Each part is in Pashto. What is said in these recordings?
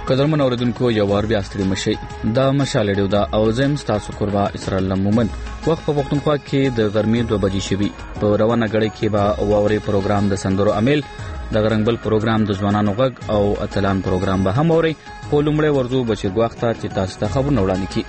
قدرمن اوریدونکو یو وار بیا ستړي مشي دا مشال ډیو دا او زم تاسو قربا اسرائیل مومن وخت په پښتونخوا کې د ګرمي 2 بجې شوي په روانه غړي کې با ووري پروګرام د سندرو عمل د غرنګبل پروګرام د ځوانانو غږ او اتلان پروګرام به هم اوري په لومړی ورځو بچي وخت ته تاسو ته خبرونه وړاندې کی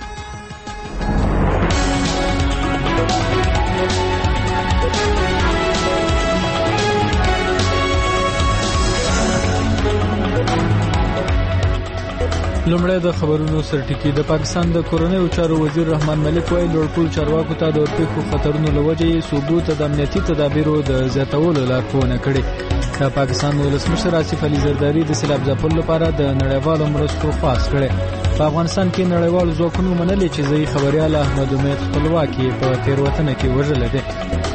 لومړی د خبرونو سرټکی د پاکستان د کورنۍ چارو وزیر رحمان ملک وایي لوړپول چارواکو ته د پیښو خطرونو لوجې ثبوت د امنیتي تدابیرو د زیاتولو لارښوونه کړې د پاکستان ولسمشر آصف علي زرداری د سیلاب ځپلو لپاره د نړیوالو مرستو خواست کړي په افغانستان کې نړیوالو ځواکونو منلي چې ځای خبريال احمد امید خپلواکي په تیروتنه کې وژل دي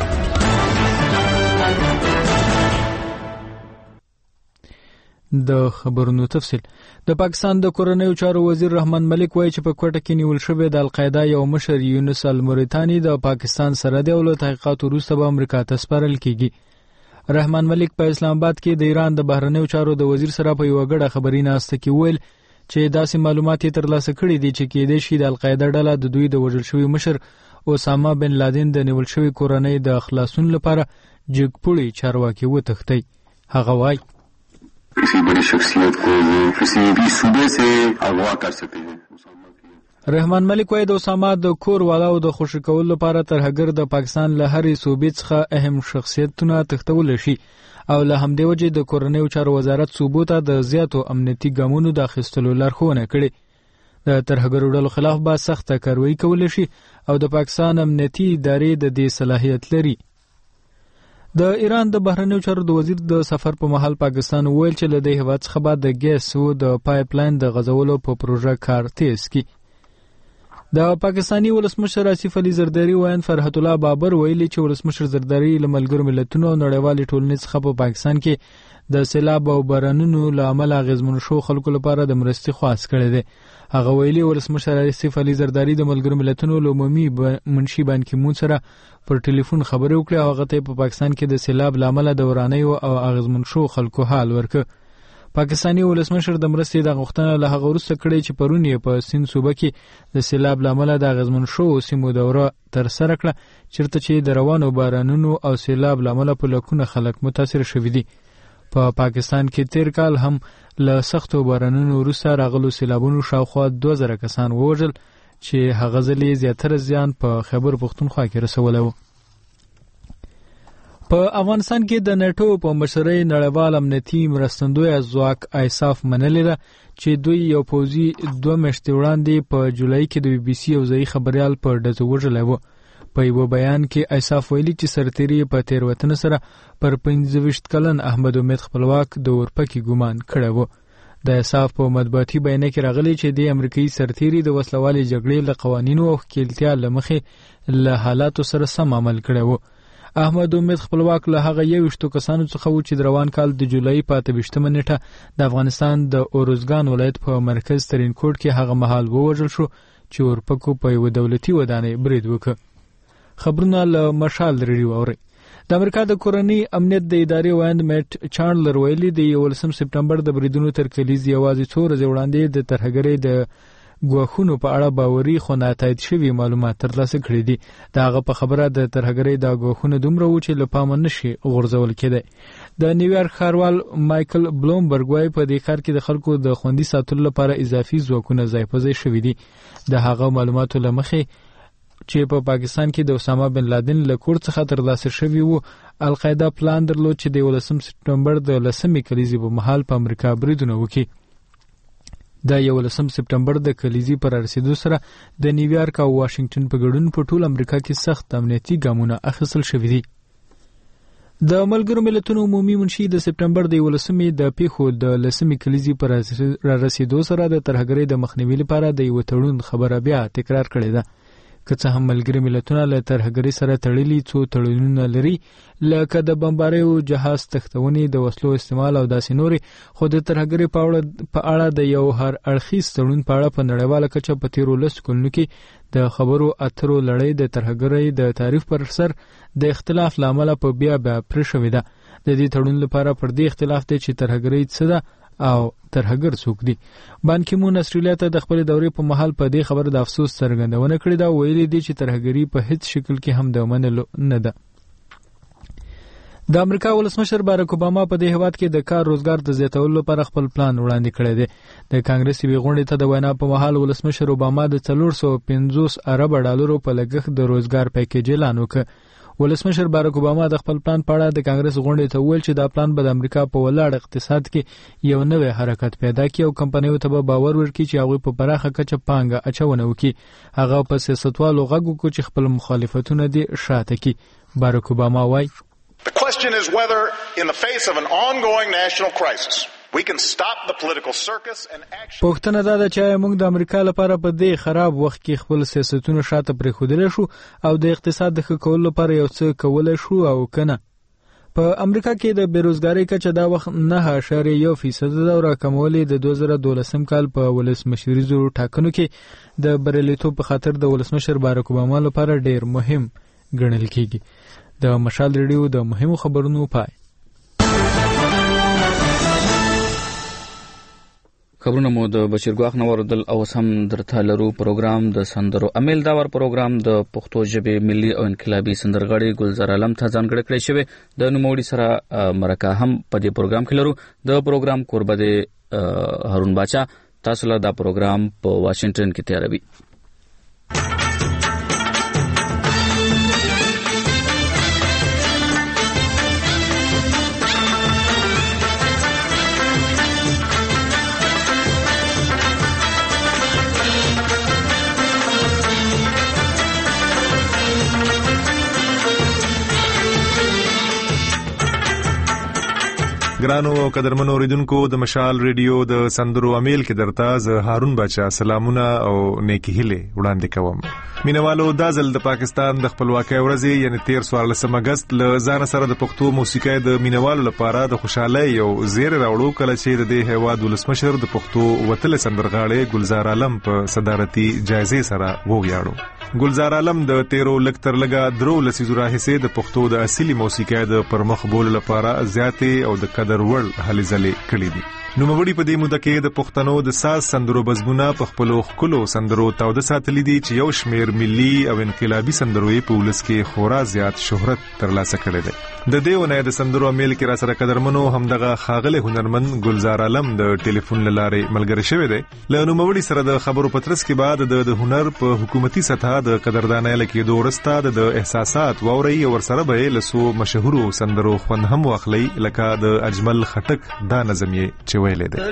د خبرونو تفصیل د پاکستان د کورنۍ چارو وزیر رحمان ملک وایي چې په کوټه کې نیول شوی د القاعده یو مشر یونس الموریتانی د پاکستان سره د ولو تحقیقات وروسته به امریکا ته سپارل کیږي رحمان ملک په اسلام آباد کې د ایران د بهرنیو چارو د وزیر سره په یو غړه خبري ناسته کې ویل چې داسې معلومات ترلاسه کړي دي چې کېدې شي د القاعده ډله د دوی د وژل شوی مشر اسامه بن لادن د نیول شوی کورنۍ د خلاصون لپاره جګپوړي چارواکي وتښتي هغه وایي किसी बड़ी शख्सियत को वो किसी भी सूबे से अगवा कर सकते हैं رحمان ملک وایي د اسامه د کور والاو د خوشی کولو لپاره ترهګر د پاکستان له هرې صوبې څخه اهم شخصیتونه تختول شي او له همدې وجې د کورنۍ چارو وزارت صوبو ته د زیاتو امنیتي ګامونو د اخیستلو لارښوونه کړې د ترهګرو ډلو خلاف به سخته کاروایی کول شي او د پاکستان امنیتي ادارې د دې صلاحیت لري د ایران د بهرنیو چارو د وزیر د سفر په مهال پاکستان ویل چې له دې هیواد څخه به د ګیس او د پایپ لاین د غځولو په پروژه کار تیز کی د پاکستانی ولسمشر آصف علي زرداری وایي فرحت الله بابر ویلي چې ولسمشر زرداری له ملګرو ملتونو او نړیوالې ټولنې څخه په پاکستان کې د سیلاب او بارانونو له امله غزمن شو خلکو لپاره د مرستې خواست کړی دی هغه ویلي ولسمشر آصف علي زرداری د ملګرو ملتونو له عمومي منشي بان کی مون سره پر ټلیفون خبرې وکړې او هغه ته په پاکستان کې د سیلاب لامل د ورانیو او غزمن شو خلکو حال ورکړ پاکستانی ولسمشر د مرستې د غوښتنه له هغه وروسته کړې چې پرون یې په سین صوبه کې د سیلاب لامل د غزمن شو سیمو دوره تر سره کړه چیرته چې د روانو بارانونو او سیلاب لامل په لکونه خلک متاثر شوي دي په پاکستان کې تیر کال هم له سختو بارانونو وروسته راغلو سیلابونو شاوخوا 2000 کسان ووژل چې هغه ځلې زیاتره زیان په خیبر پښتونخوا کې رسولی و په افغانستان کې د نیټو په مشرۍ نړیوال امنیتي مرستندوی ځواک ایساف منلې ده چې دوی یو پوځي 2 میاشتې وړاندې په جولای کې د بي بي سي او ځایي خبريال په ډزو وژلی و په یو بیان کې ایساف ویلي چې سرتیري په تیروتنه سره پر 25 کلن احمد امید خپلواک د اورپکي ګمان کړی و د ایساف په مطبوعاتي بیان کې راغلی چې د امریکایي سرتیري د وسلوالي جګړې له قوانینو او ښکیلتیا له مخې له حالاتو سره سم عمل کړی و احمد امید خپلواک له هغه 21 کسانو څخه و چې د روان کال د جولای په 28 نیټه د افغانستان د اورزګان ولایت په مرکز ترین کوټ کې هغه مهال ووژل شو چې اورپکو په یو دولتي ودانۍ برید وکړ خبرونه له مشال ریډیو اوري د امریکا د کورنۍ امنیت د ادارې وایند میټ چانډلر ویلي د 11 سپټمبر د بریدونو تر کلیز یوازې 4 ورځې وړاندې د ترهګرۍ د ګواښونو په اړه باوري خو ناتایید شوي معلومات ترلاسه کړي دي د هغه په خبره د ترهګرۍ د ګواښونو دومره و چې له پامه نشي غورځول کېدی د نیویارک ښاروال مایکل بلومبرګ وایي په دې ښار کې د خلکو د خوندي ساتلو لپاره اضافي ځواکونه ځای په ځای شوي دي د هغه معلوماتو له مخې چې په پاکستان کې د اسامه بن لادن له کور څخه ترلاسه شوی وو القاعده پلان درلود چې د 11 سپټمبر د 10 کلیزې په مهال په امریکا بریدونه وکړي د 11 سپټمبر د کلیزې پر رسیدو سره د نیویارک او واشنگټن په ګډون په ټول امریکا کې سخت امنیتي ګامونه اخیستل شوي دي د ملګرو ملتونو عمومي منشي د سپټمبر د 11 د پیښو د 10 کلیزې پر رسیدو سره د ترهګرۍ د مخنیوي لپاره د یو تړون خبره بیا تکرار کړې ده که څه هم ملګري ملتونه له ترهګرۍ سره تړلي څو تړونونه لري لکه د بمباریو جهاز تختونې د وسلو استعمال او داسې نورې خو د ترهګرۍ په اړه د یو هر اړخیز تړون په اړه په نړیواله کچه په تیرو 10 کلونو کې د خبرو اترو لړۍ د ترهګرۍ د تعریف پر سر د اختلاف لامل په بیا پرې شوې ده د دې تړون لپاره پر دې اختلاف دی چې ترهګرۍ څه ده او ترهګر څوک دي. بان کی مون استرالیا ته د خپل دورې په مهال په دې خبره د افسوس څرګندونه کړې ده، ویلي دي چې ترهګری په هیڅ شکل کې هم د منلو نه ده. د امریکا ولسمشر باراک اوباما په دې هیواد کې د کار روزګار د زیاتولو لپاره خپل پلان وړاندې کړی دی. د کانګرس یوې غونډې ته د وینا په مهال ولسمشر اوباما د 450 ارب ډالرو په لګښت د روزګار پیکیج اعلان وکړ. ولسمشر باراک اوباما د خپل پلان په اړه د کانګرس غونډې ته وویل چې دا پلان به د امریکا په ولاړ اقتصاد کې یو نوې حرکت پیدا کړي او کمپنیو ته به باور ورکړي چې هغوی په پراخه کچه پانګه اچونه وکړي. هغه په سیاستوالو غږ وکړ چې خپل مخالفتونه دې شاته کړي. باراک اوباما وایي The question is whether, in the face of an ongoing national crisis, we can stop the political circus and action. پوښتنه دا ده چې موږ د امریکا لپاره په دې خراب وخت کې خپل سیاستونه شاته پرېښودلی شو او د اقتصاد د ښه کولو لپاره یو څه کولی شو او کنه. په امریکا کې د بیروزګاری کچه دا وخت 9.1% ده او راکمولې د 2012 کال په ولسمشریزو ټاکنو کې د بریالیتوب په خاطر د ولسمشر باراک اوباما لپاره ډېر مهم ګڼل کېږي. د مشال ریډیو د مهمو خبرونو پای. خبرونه مو د بشیر ګواخ نور دل او سم درته لرو. پروګرام د سندرو امیل داور پروګرام د پښتو ژبې ملي او انقلابي سندرغاړي ګلزار عالم ته ځانګړی کړی شوی. د نوموړي سره مرکه هم په دې پروګرام کې لرو. د پروګرام کوربه د هارون باچا. تاسو له دا پروګرام په واشنگټن کې تیاروي. ګرانو او قدرمنو اوریدونکو د مشال ریډیو د سندرو امیل کې درته ز هارون بچا سلامونه او نیکی هیله وړاندې کوم. مینوالو دا ځل د پاکستان د خپلواکۍ ورځ یعنی 13 اگست له ځان سره د پښتو موسیقۍ د مینوالو لپاره د خوشحالۍ او زیر راوړو کله چې د دې هیواد ولسمشر د پښتو وتل سندرغاړي ګلزار عالم په صدارتي جایزې سره وویاړو. ګلزار عالم د 13 لکتر لګا درو لسیزو راهیسې د پښتو د اصلي موسیقۍ د پرمخ بول لپاره زیاتې او د قدر وړ هلې ځلې کړې دي. نو مبړي په دې موده کې د پښتنو د ساز سندرو بزمونه په خپل خلکو سندرو تاوده ساتلې دي چې یو شمیر ملي او انقلابي سندرو په ولس کې خورا زیات شهرت ترلاسه کړی دی. د دېونه د سندرو امیل کې را سره قدرمنو همدغه خاغله هنرمند ګلزار عالم د ټلیفون لارې ملګری شوی دی. له نو مبړي سره د خبرو پترس کې بعد د هنر په حکومتي سطح د قدردانۍ لکه دورستا د احساسات ووري ور سره به لسو مشهور سندرو خوند هم واخلي لکه د اجمل خټک دا نظم یې ویلې ده.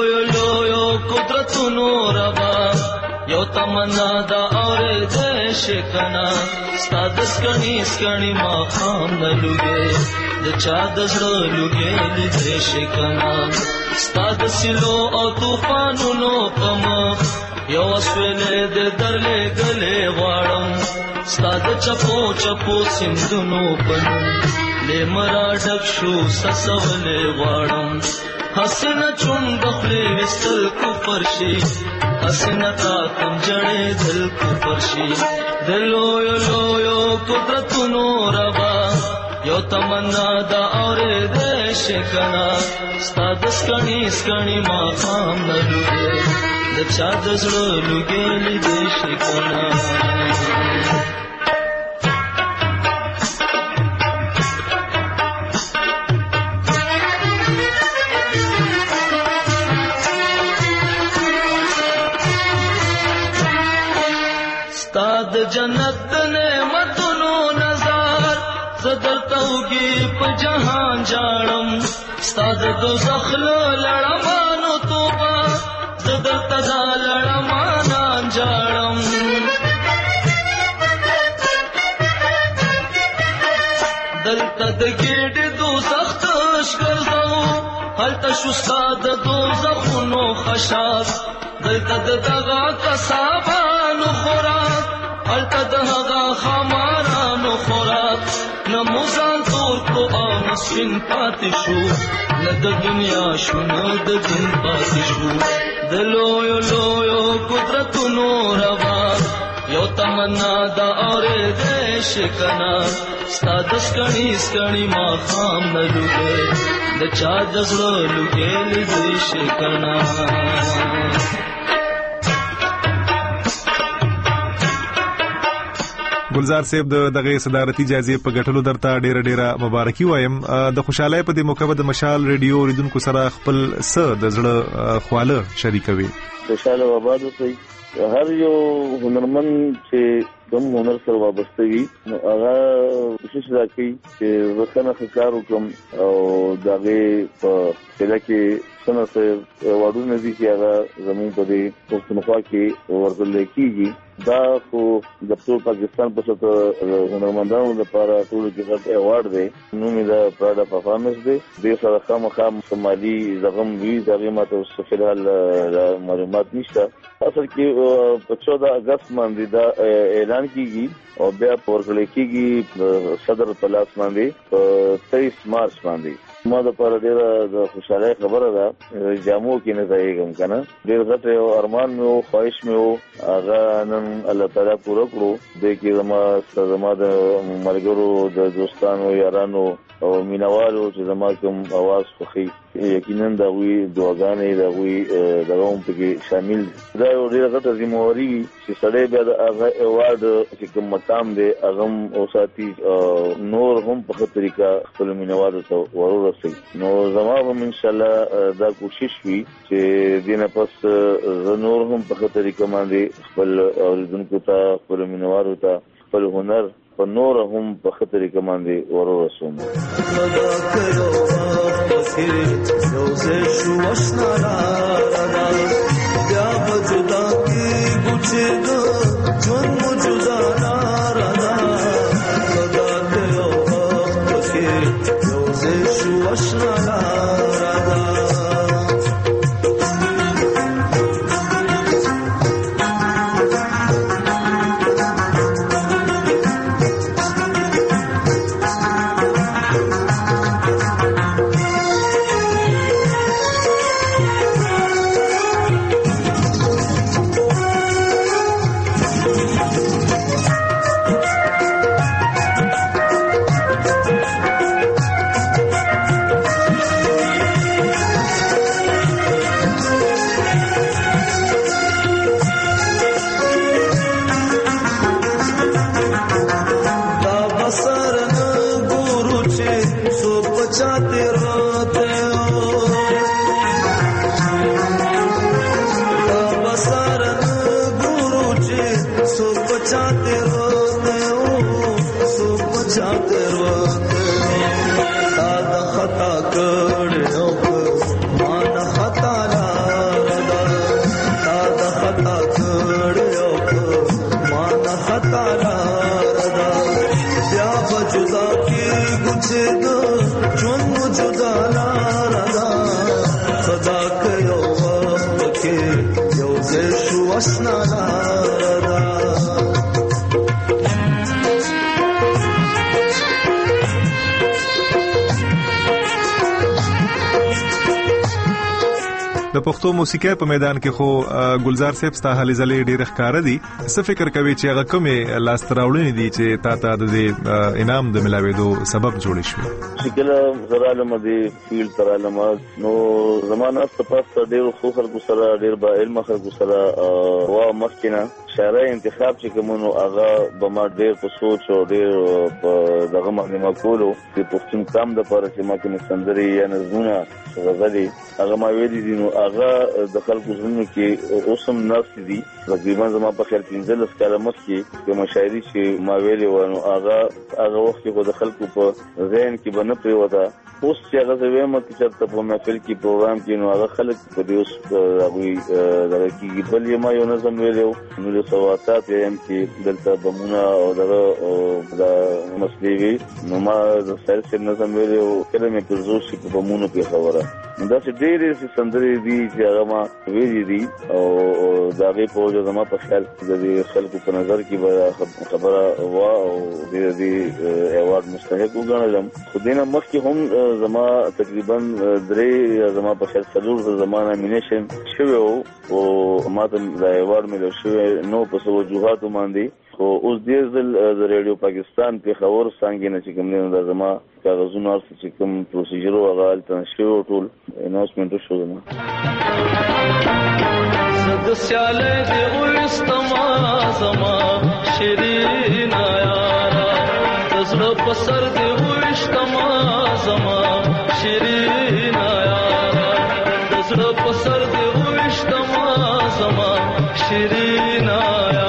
لو قدرتونو روا یو تمنا دا اورې د شکنا ستاد سکڼي ما خام لږه د چا د زړه لږه د شکنا ستاد سلو او طوفانونو کم یو اسویلې د درلې غلې غواړم ستاد چپو سندونو پنو لمرا ډک شو سسولې غواړم حسنا چون بخلی وستل کو فرشی حسنا تا تم جڑے دل کو فرشی دلو یو قدرتونو روا یو تمنا دا اور دیش کنا ستاد سکڼي ما خام لږه د چا د زړه لږه دیش کنا جنت نعمتونو نظر زدر توگی په جهان جاړم ستاد دوزخ لړمانو توبه زدر تدا لړمان جاړم دلته د ګډ دوزخ تشګرځو هلته شو ستاد دوزخونو خشاک دلته دغه کسابانو خوراک التا دهغا خمارانو خوراک نموزان تور کو آمسفن پاتی شو ند دنیا شو ند دن پاتی شو دلویو قدرتونو روا یو تمنا دا اورې شکنا ستاد سکڼي ما خام نه لوګي د چا د زړه لوګي دې شکنا ګلزار صاحب دغه صدارتي جایزې په ګټلو درته ډیره مبارکي وایم. د خوشحالۍ په دې موقع د مشال ریډیو ریدونکو سره خپل څه د زړه خواله شریکوي. خوشاله آباد اوسئ. هر یو هنرمند چې کوم هنر سره وابسته وي نو هغه کوشش وکړي چې وسنه کار وکړم او دغه په کله کې څنګه وړونه دي چې هغه زموږ په دې پښتونخوا کې ورغل کېږي. دا خو د ټول پاکستان په څیر هنرمندانو لپاره ټول کې غټ ایوارډ دی. نو مې دا پراډا پرفارمنس دی. د سره خامخا سومالي زغم وی دغه ماته په حال معلومات نشته. اصل کې په 14 اگست باندې دا اعلان کیږي او بیا ورغل کېږي صدر پلاس باندې په 23 مارچ باندې. ما د پر ډیره د خوشاله خبره ده جامو کې نه ځایګم کنه ډیر غټ یو ارمان مې او خواهش مې او هغه نن الله تعالی پوره کړو. د کې زما د مرګرو د دوستانو یارانو او مینوالو چې زما کوم आवाज خوخي یقینا دا وی دعاګانې دا وی دغه هم پکې شامل. دا یو ډیر غټه ذمہواری چې سړی بیا د هغه ایوارډ چې کوم مقام دی هغه او ساتي نور هم په طریقه خپل مینوالو ته ورورسي. نو زما هم ان شاء الله دا کوشش وي چې دینه پس نور هم په طریقه باندې خپل اوریدونکو ته خپل مینوالو ته خپل هنر په نور هم په خطرې کماندې ورسوم. یو زه شو آشنا را بیا وجودا کی ګوچه دو جون موجودا را خدا ته یو زه شو آشنا را د پښتو موسیقۍ په میدان کې خو ګلزار صاحب ستا هلې ځلې ډېر ښکاره دي. څه فکر کوي چې هغه کومې لاسته راوړنې دي چې تا ته د انعام د ملاوېدو سبب جوړې شوې؟ چې کله زه رالم دې فیلډ ته رالم نو زما ناسته پاسته ډېرو ښو خلکو سره ډېر با علمه خلکو سره مخکې نه شاعرۍ انتخاب چې کوم نو هغه به ما ډېر په سوچ او ډېر په دغه باندې ما کولو چې پښتون کام دپاره چې ما کومې سندرې یا نظمونه غزلې هغه ما ویلي دي نو هغه د خلکو زړونو کې اوس هم ناستې دي. تقریبا زما په خیال 15 کاله مخکې کومه شاعري چې ما ویلې وه نو هغه وخت کې خو د خلکو په ذهن کې به نه پرېوته. اوس چې هغه زه وایم چې چېرته په محفل کې پروګرام کې نو هغه خلک په دې اوس هغوی دغه کېږي. بل یې ما یو نظم ویلی و 1988 یم چې دلته بمونه او دغه دا مسلې وي نو ما د سایل صاحب نظم ویلی و کله مې پرزو شي په بمونو کې خبره. داسې ډېرې سندرې دي چې هغه ما ویلي دي او د هغې په وجه زما په خیال د دې خلکو په نظر کې به خبره وه او دې ایوارډ مستحق وګڼلم. خو دې نه مخکې هم زما تقریبا 3 زما په خیال 4 زما نامینیشن شوی و او ما ته دا ایوارډ ملو شوی نو په څه وجوهاتو باندې خو اوس دې ځل د ریډیو پاکستان په خبر څنګه نه چې کوم نه زما کاغذونه ارڅ چې کوم پروسیجر او غال تنشیر ټول اناونسمنت شو زما زد سیاله دې وستما زما شیرین یارا زړه پسر دې وستما زما شیرین یارا زړه پسر دې وستما زما شیرین یارا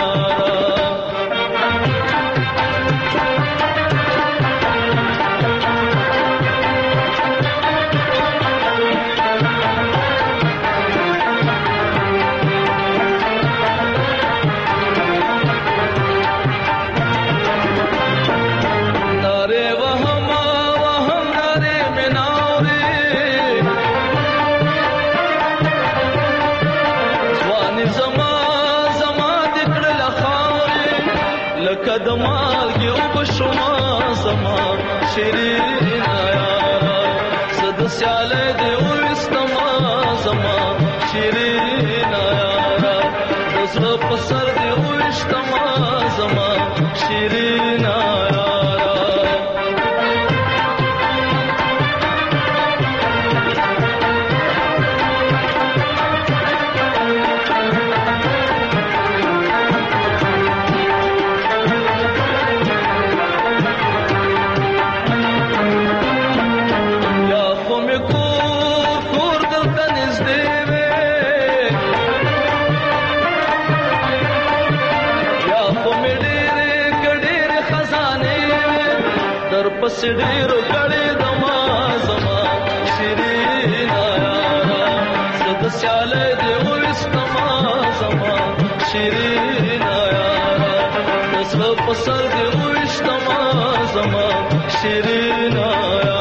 کدمال کې وبشما زما شیرین یارا صد سیاله دې وستما زما شیرین یارا زړه پسر دې وستما زما شیرین یارا پس ډیرو کړي دما زما شیرین یارا زد سیاله دې وستما زما شیرین یارا زړه پسر دې وستما زما شیرین یارا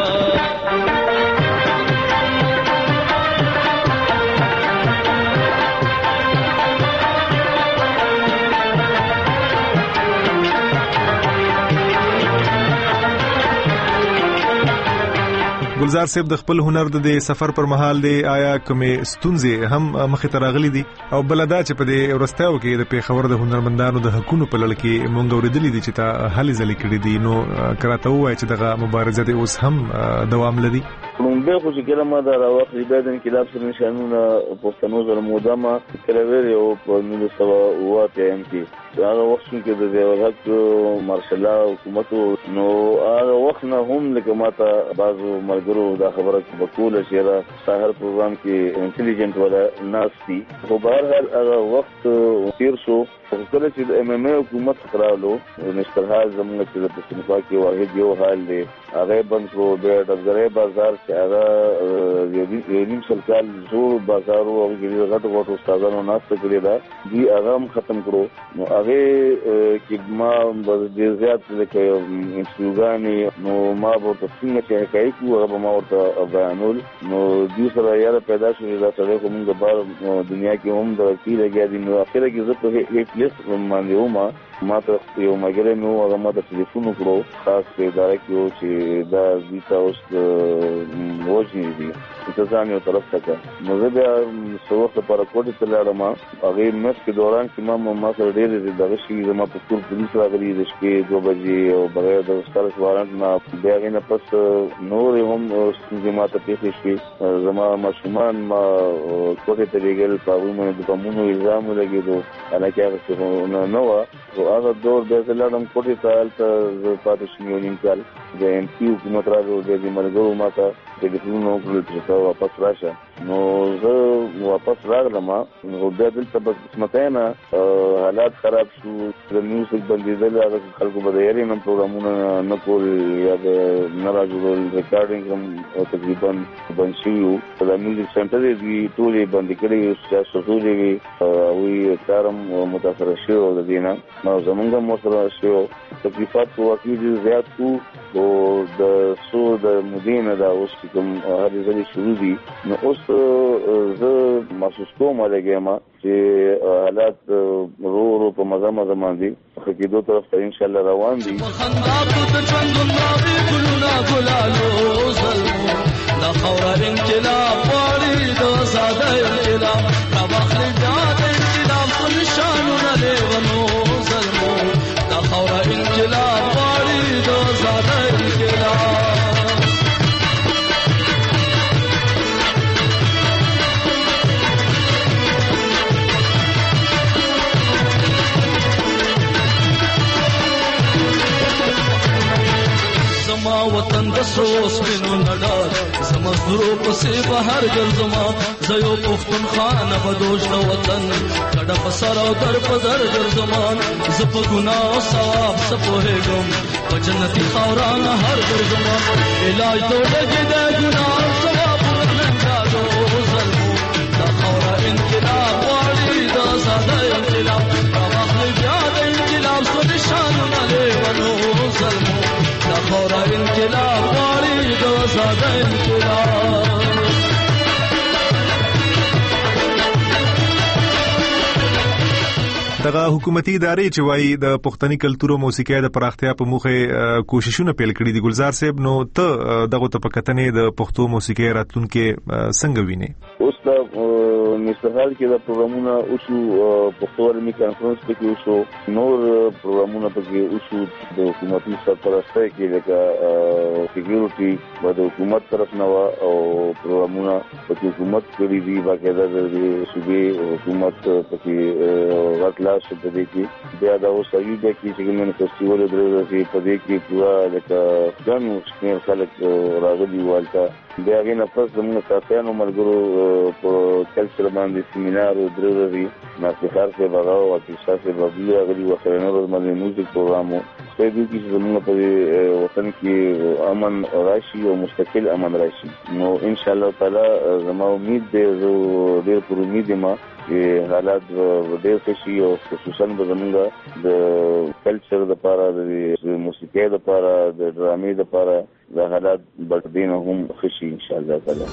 ګلزار صاحب د خپل هنر د سفر پر مهال دی آیا کومې ستونزې هم مخې ته راغلي دي او بلدا چې په دې ورستاو کې د پیښور د هنرمندانو د حقونو په لړ کې مونږ ورېدلې دي چې تا هلې ځلې کړې دي نو کراته وای چې دغه مبارزه د اوس هم دوام لري لومبه خو چې کله ما دا راوخت د انقلاب سره نشانونه پښتنو زره مودامه کړویر او په 1908 ام کې هغه وخت کې د دولت مارشال حکومت نو هغه وخت نه هم لکه ماته بعضو ملګرو دا خبره وکوله چې دا سحر پروګرام کې انټيليجنت ولا ناسي خو بهر حال هغه وخت تیر شو کله چې د ام ام ای حکومت خرالو نشترحال زموږ چې د پښتونخوا کې واحد یو حال دی هغه بند کړو د ډبګرې بازار چې هغه یو سرکال زور بازار او غټ استادانو ناشته کړی دا دی هغه ختم کړو نو هغه کې ما د زیات لکه انسټیټیوټانی نو ما به څنګه چې حقایق هغه ما ورته بیانول نو دې سره یاره پیدا شوې دا سره کوم د بار دنیا کې هم د کې لګیا دي نو اخر کې زه په هیڅ لیست باندې ومه ما ته یو مګره نو هغه ما د ټلیفون وکړو خاص په اداره کې چې دا دې تاسو وځي دي چې ځان یو طرف ته نو زه بیا څوخه پر کوټه ته لاړم هغه مېس کې دوران کې ما سره ډېر دغه شي زما په ټول پولیس راغلي د شپې 2 بجې او بغیر د سټارس وارنټ نه بیا غینه پس نور هم زما ته پیښې شي زما ماشومان ما کوټه ته لګل په ومه د کومو الزام لګیدو الکه هغه څه نه و او هغه دور د لاړم کوټه ته پاتې شو نیم کال د ام پی حکومت راغو د ملګرو ماته ټلیفون وکړل چې واپس راشه نو زه واپس راغلم نو بیا دلته بس قسمتانه حالات خراب شو د میوزیک بندیدل هغه خلکو به یې نن پروګرامونه نه کول یا د ناراضول ریکارډینګ هم تقریبا بند شو د میوزیک سنټر دی ټولې بند کړي چې څه وی کارم متاثر شو د دینه نو زمونږ مو سره شو تکلیفات واقعي زیات کو او د سو د مدینه دا اوس کوم هغه ځلې شروع دي نو اوس زه محسوس کوم لګیما چې حالات رو په مزه باندې خکېدو طرف ته ان شاء الله روان دي دا خورا انقلاب واري د ساده انقلاب راوخل جات انقلاب په نشانونه له ونو ظلمو وطن د سرو سپینو نډار زمزدورو پسې بهر ګرځما زيو پښتونخوا نه بدوش د وطن کډه په سر او در په در ګرځما ز په ګناه او ثواب سپوهېږم په جنتي خاوران هر ګرځما علاج دوړګي د ګناه ثواب ننګالو ظلمو دا خاوره انقلاب غواړي دا ساده انقلاب راغلی بیا د انقلاب سو نشانونه لیونو ظلمو دا خاوره انقلاب غواړي دا ساده انقلاب دغه حکومتي ادارې چې وایي د پښتني کلتور او موسیقۍ د پراختیا په موخه کوششونه پیل کړي دي ګلزار صاحب نو ته دغه ته پکتنې د پښتو موسیقۍ راتلونکو څنګه ویني اوس د مستقل کې د پروګرامونو او شو پښتو علمي کانفرنس کې شو نور پروګرامونو په شو د حکومتي سرپرستی کې لکه سکیورټي د حکومت طرف نه او پروګرامونو په حکومت کې دي باقاعده د صوبې حکومت په غټلا په دې کې بیا دا اوس ایو د کې چې موږ فستیوال درې په دې کې پورا لکه ځانو شمیر خلک راغلي والته بیا غوښنه پس موږ ساتيانو ملګرو په کلچر باندې سیمینار درې ناصحار سے بغاو او کیسه سے بغاو غلي وخرنه باندې موزیک پروګرامو په دې کې چې موږ په وطن کې امن راشي او مستقل امن راشي نو ان شاء الله تعالی زما امید دې ډېر پر امید ما حالات ډېر ښه شي او خصوصا زموږ د کلچر لپاره د موسیقۍ لپاره د ډرامې لپاره د حالات بدلین هم ښه شي ان شاء الله تعالی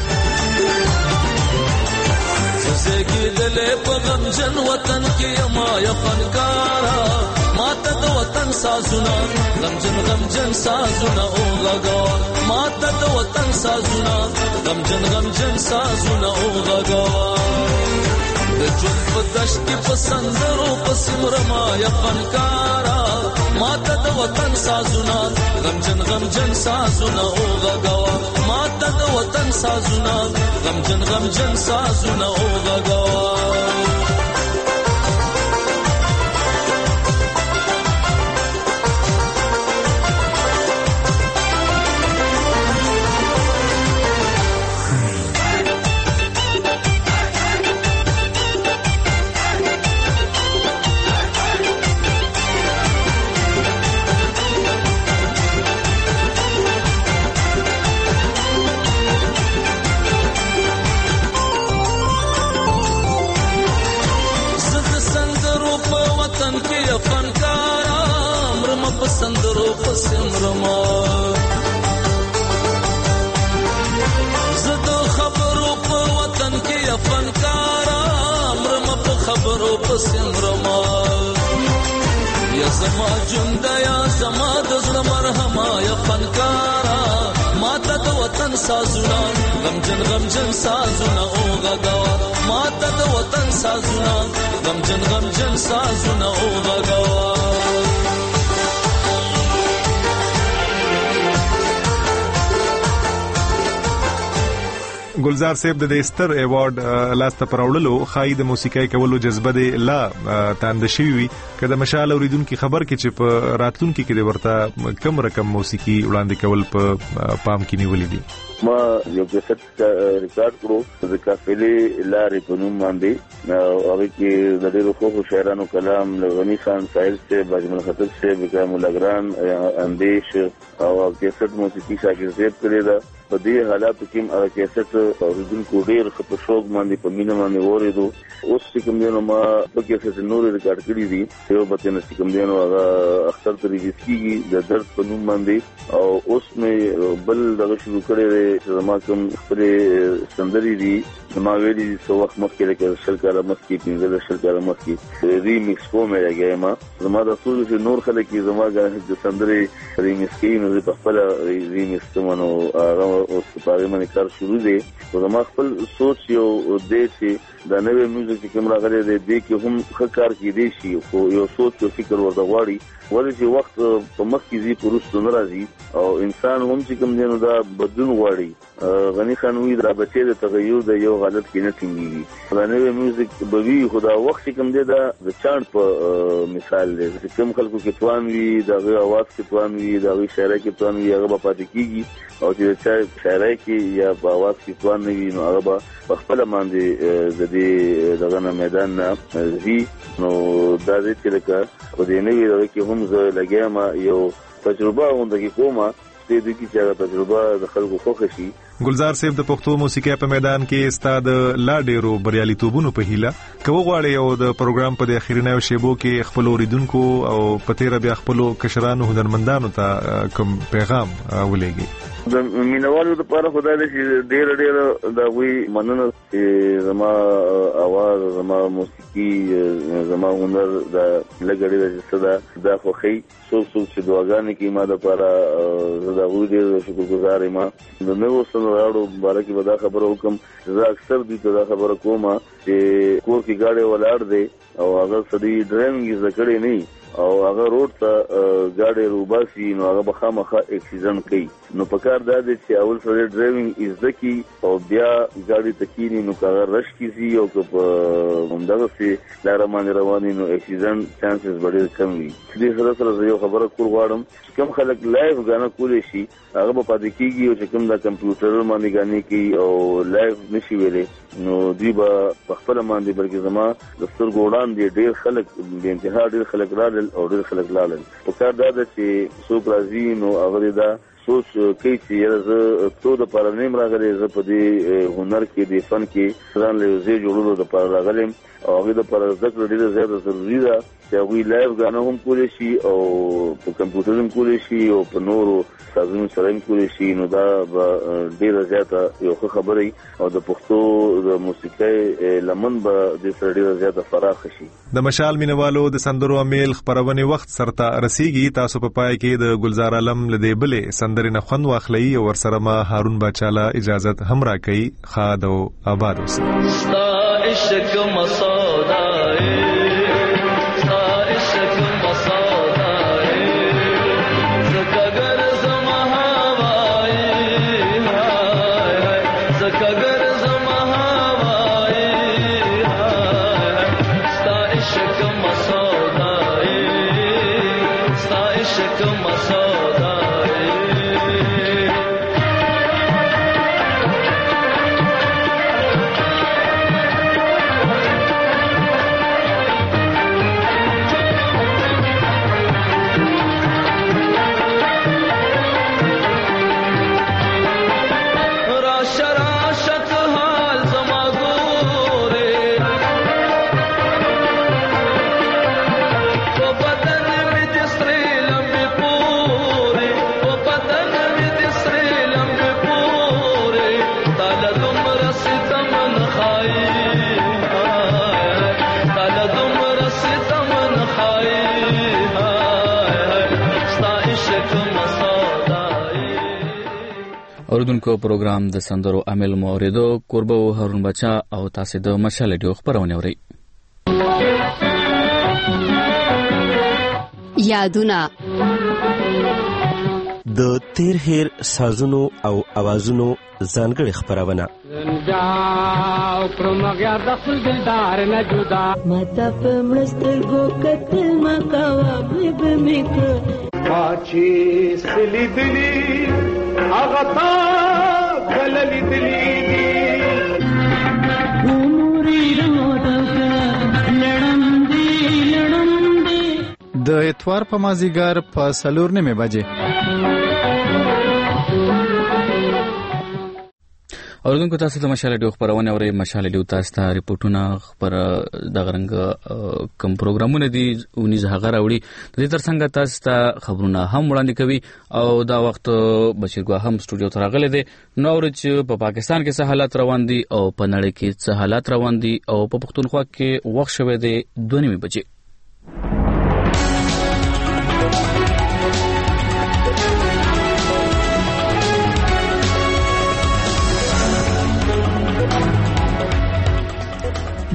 زګي دلې په غمجن وطن کې ما یا فنکارا ماته د وطن سازونه غمجن سازونه او لګا ماته د وطن سازونه غمجن سازونه او لګا د ژوند په دشت کې په سندرو په سمرما یا فنکارا ماته د وطن سازونه غمجن سازونه او غغوا ماته د وطن سازونه غمجن سازونه او غغوا سندرو پسمرما زدو خبرو په وطن کې فنکارا مرم په خبرو پسمرما یا زما جند یا زما د زړه مرهما یا فنکارا ماته د وطن سازونه غمجن سازونه او غغوا ماته د وطن سازونه غمجن سازونه او غغوا ګلزار صاحب د ستر ایوارډ لاسته پرولو خای د موسیقۍ کولو جذبه د لا تاند شوی وي کله مشال اوریدونکو خبر کې چې په راتلونکو کې د ورته کم رقم موسیقي وړاندې کول په پام کې نیولې دي ما یو کیسټ ریکارډ کړو د کافلې لارې په نوم باندې او کې د ډېرو خو شاعرانو کلام غنی خان ساحل سے باجمل خطر سے بکرم لګران اندیش او کیسټ موسیقي شاګرد زیب کړی دا په دې حالاتو کې هغه کیسټ اوریدونکو ډېر په شوق باندې په مینه باندې وریدو اوس چې کوم دی نو ما په کیسټ نور ریکارډ کړی دي یو بته چې کوم دی نو هغه اختر طریقې کیږي د درد په نوم باندې او اوس مې بل دغه شروع کړی چې ما کوم خپل سندري دي ما ویلي څو وخت مخکې لکه شل کاله مخکې 15 شل کاله مخکې ریمیکس کوم راګی ما زما د ټول چې نور خلک زما د سندري ریمیکس کوي نو په خپل ریمیکس کومو هغه اوس په اړه باندې کار شروع دي زما خپل سوچ یو د چې دا نوې میوزیک چې کوم راغلی دی دې کې هم ښه کار کېدی شي خو یو سوچ او فکر ورته غواړي ولې چې وخت په مخ کې ځي پروستو نه راځي او انسان هم چې کوم دی نو دا بدلون غواړي. غني خان وی دا بچي د تغیر د یو حالت کې نه ټینګيږي. دا نوې میوزیک به وی خدا وخت چې کوم دی دا د چاند په مثال دی چې کوم خلکو کې توان وي دا غي आवाज کې توان وي دا غي شاعرۍ کې توان وي هغه په پاتې کیږي او چې شاعرۍ کې یا په आवाज کې توان نه وي نو هغه په خپل باندې د دې دغه میدان نه وی نو دا دې چې لکه په دې نوې دغه کې هم زه لګیام یو تجربه غونډه کومه دې کې چې تجربه د خلکو خوښ شي. ګلزار صاحب د پښتو موسیقي په میدان کې استاد لا ډیرو بریالیتوبونو په هیله کوو غواړي او د پروګرام په اخیرنیو شیبو کې خپل اوریدونکو او پتیره بیا خپل کشرانو هنرمندانو ته کوم پیغام ولېږي؟ د مینوالو لپاره خدای دې ډېر دا وی مننه چې زما اواز زما موسیقي زما هنر دا لګړې د صدا دا خوخي څوک چې دعاګانې کوي ما لپاره زدا وی دې شکرګزار یم. د نو سنوراړو مبارکي ودا خبره وکم زه اکثر دې دا خبره کوم چې کور کې گاډي ولاړ دی او هغه سړي ډرایوینګ زکړې نه او هغه روډ ته گاډي روباسي نو هغه بخامخه اکسیډنټ کوي. نو پکار دا دی چې اول سره ډرایوینګ عزتکی او بیا گاډي تکینی نو کار رش کیږي او په همدغه سي لار باندې رواني نو اکسیډنټ چانسز ډېر کم وي. دې سره یو خبره کول غواړم کوم خلک لایو غانا کولی شي هغه په پاتې کیږي او چې کوم د کمپیوټر باندې غانې کوي او لایو نشي ویلې نو دی به خپل باندې بلکې زما د سترګو وړاندې ډېر خلک د انتها ډېر خلک راغلل او ډېر خلک لاړل. په کار دا ده چې څوک راځي نو هغه دا سوچ کوي چې زه څو د پرنیم راغلی زه په دې هنر کې د فن کې ځان له زی جوړولو د پر راغلم او هغه د پر ذکر ډېر زیاته ضروري ده چې هغه لایو غانا هم کولی شي او په کمپیوټر هم کولی شي او په نورو سازونو سره هم کولی شي نو دا ډېر زیاته یو خبرې او د پښتو د موسیقۍ لمن به د سره ډېر زیاته فراخ شي. د مشال مینوالو د سندرو امیل خبرونه وخت سرته رسیږي. تاسو په پای کې د گلزار عالم لدې بلې سندرې نه خوند واخلئ او ورسره ما هارون باچاله اجازه هم راکړي. خاد او آباد اوسئ. عشق مسودائے عشق مسودائے زکگر زمہوائے زکگر زمہوائے ستا عشق مسودائے ستا عشق مسودائے اوردونکو پروګرام د سندرو عامل موریدو قربو هارون بچا او تاسو د مشال ډیو خبرونه اورئ. یادونه د تیر هیر سازونو او اوازونو ځانګړي خبرونه جاو پرمغیا د خپل دلدار نه جدا ماته په مستر گو کتل مکوا به میک ماچی سلی دلی هغه تا کللی دلی دی عمرې راوړه لړندې د اتوار په مازیګر په 4:30 بجې اوردونکو تاسو ته مشال ډیو خبرونه اورئ. مشال ډیو تاسو ته ریپورتونه خبر د غرنګ کم پروګرامونه دي اونیز هغه راوړي. د دې ترڅنګ تاسو ته خبرونه هم وړاندې کوي او دا وخت بشیرګو هم سټوډیو ته راغلي دي. نو ورچ په پاکستان کې څه حالات روان دي او په نړۍ کې څه حالات روان دي او په پښتونخوا کې وخت شوه دی 2:30 بجې.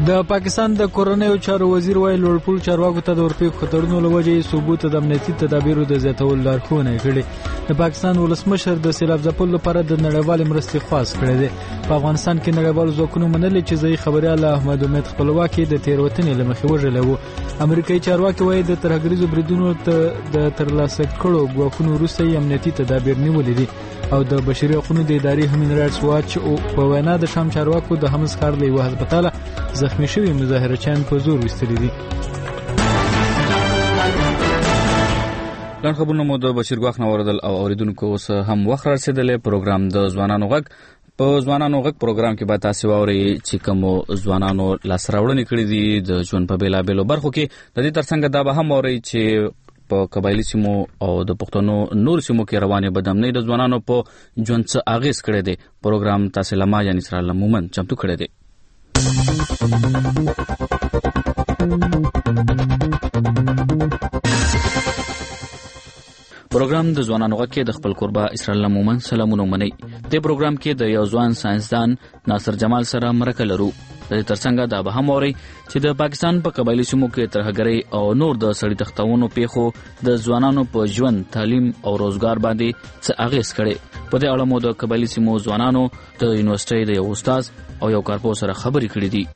د پاکستان د کورنیو چارو وزیر ویل لوړپوړ چارواکو ته د اورپیښو خطرونو له وجې ثبوت د امنیتي تدابیرو د زیاتولو لارښوونه کړې. د پاکستان ولسمشر د سیلاب ځپلو لپاره د نړیوالې مرستې خواست کړی دی. په افغانستان کې نړیوالو ځواکونو منلي چې ځایي خبریال احمد امید خپلواکي د تېروتنې له مخې وژلی و. امریکایي چارواکي وایي د ترهګریزو بریدونو د ترلاسه کړو ګواښونو وروسته یې امنیتي تدابیر نیولي دي. او د بشري حقوقو د ادارې هیومن رایټس واچ په وینا د شام چارواکو د حمص ښار له یوه هسپتاله زخمی شوي مظاهرچیان په زور ویستلي دي. لاندې خبرونه مو د بشیر ګواښ نه اوریدل او اوریدونکو اوس هم وخت رسیدلی. پروګرام د ځوانانو غږ په ځوانانو غږ پروګرام کې به تاسو واورئ چې کوم ځوانانو لاس راوړنې کړې دي د ژوند په بیلابیلو برخو کې. د دې ترڅنګ دا به هم واورئ چې په قبایلی سیمو او د پښتنو نور سیمو کې روانې بدامنۍ د ځوانانو په ژوند څه اغیز کړی دی. پروګرام تاسو لما یعنی سره لمومن چمتو کړی دی. پروګرام د ځوانانو غږ کې د خپل قربا اسرائیل لمومن سلامونه منئ. د پروګرام کې د یو ځوان ساينسدان ناصر جمال سره مرکه لرو. د دې ترڅنګ دا به هم اورئ چې د پاکستان په قبایلی سیمو کې ترهګرۍ او نور د سړي تختونو پیښو د ځوانانو په ژوند، تعلیم او روزګار باندې څه اغیز کړي. په دې اړه مو د قبایلی سیمو ځوانانو د یونیورسيټي د یو استاد او یو کارپوه سره خبرې کړې دي.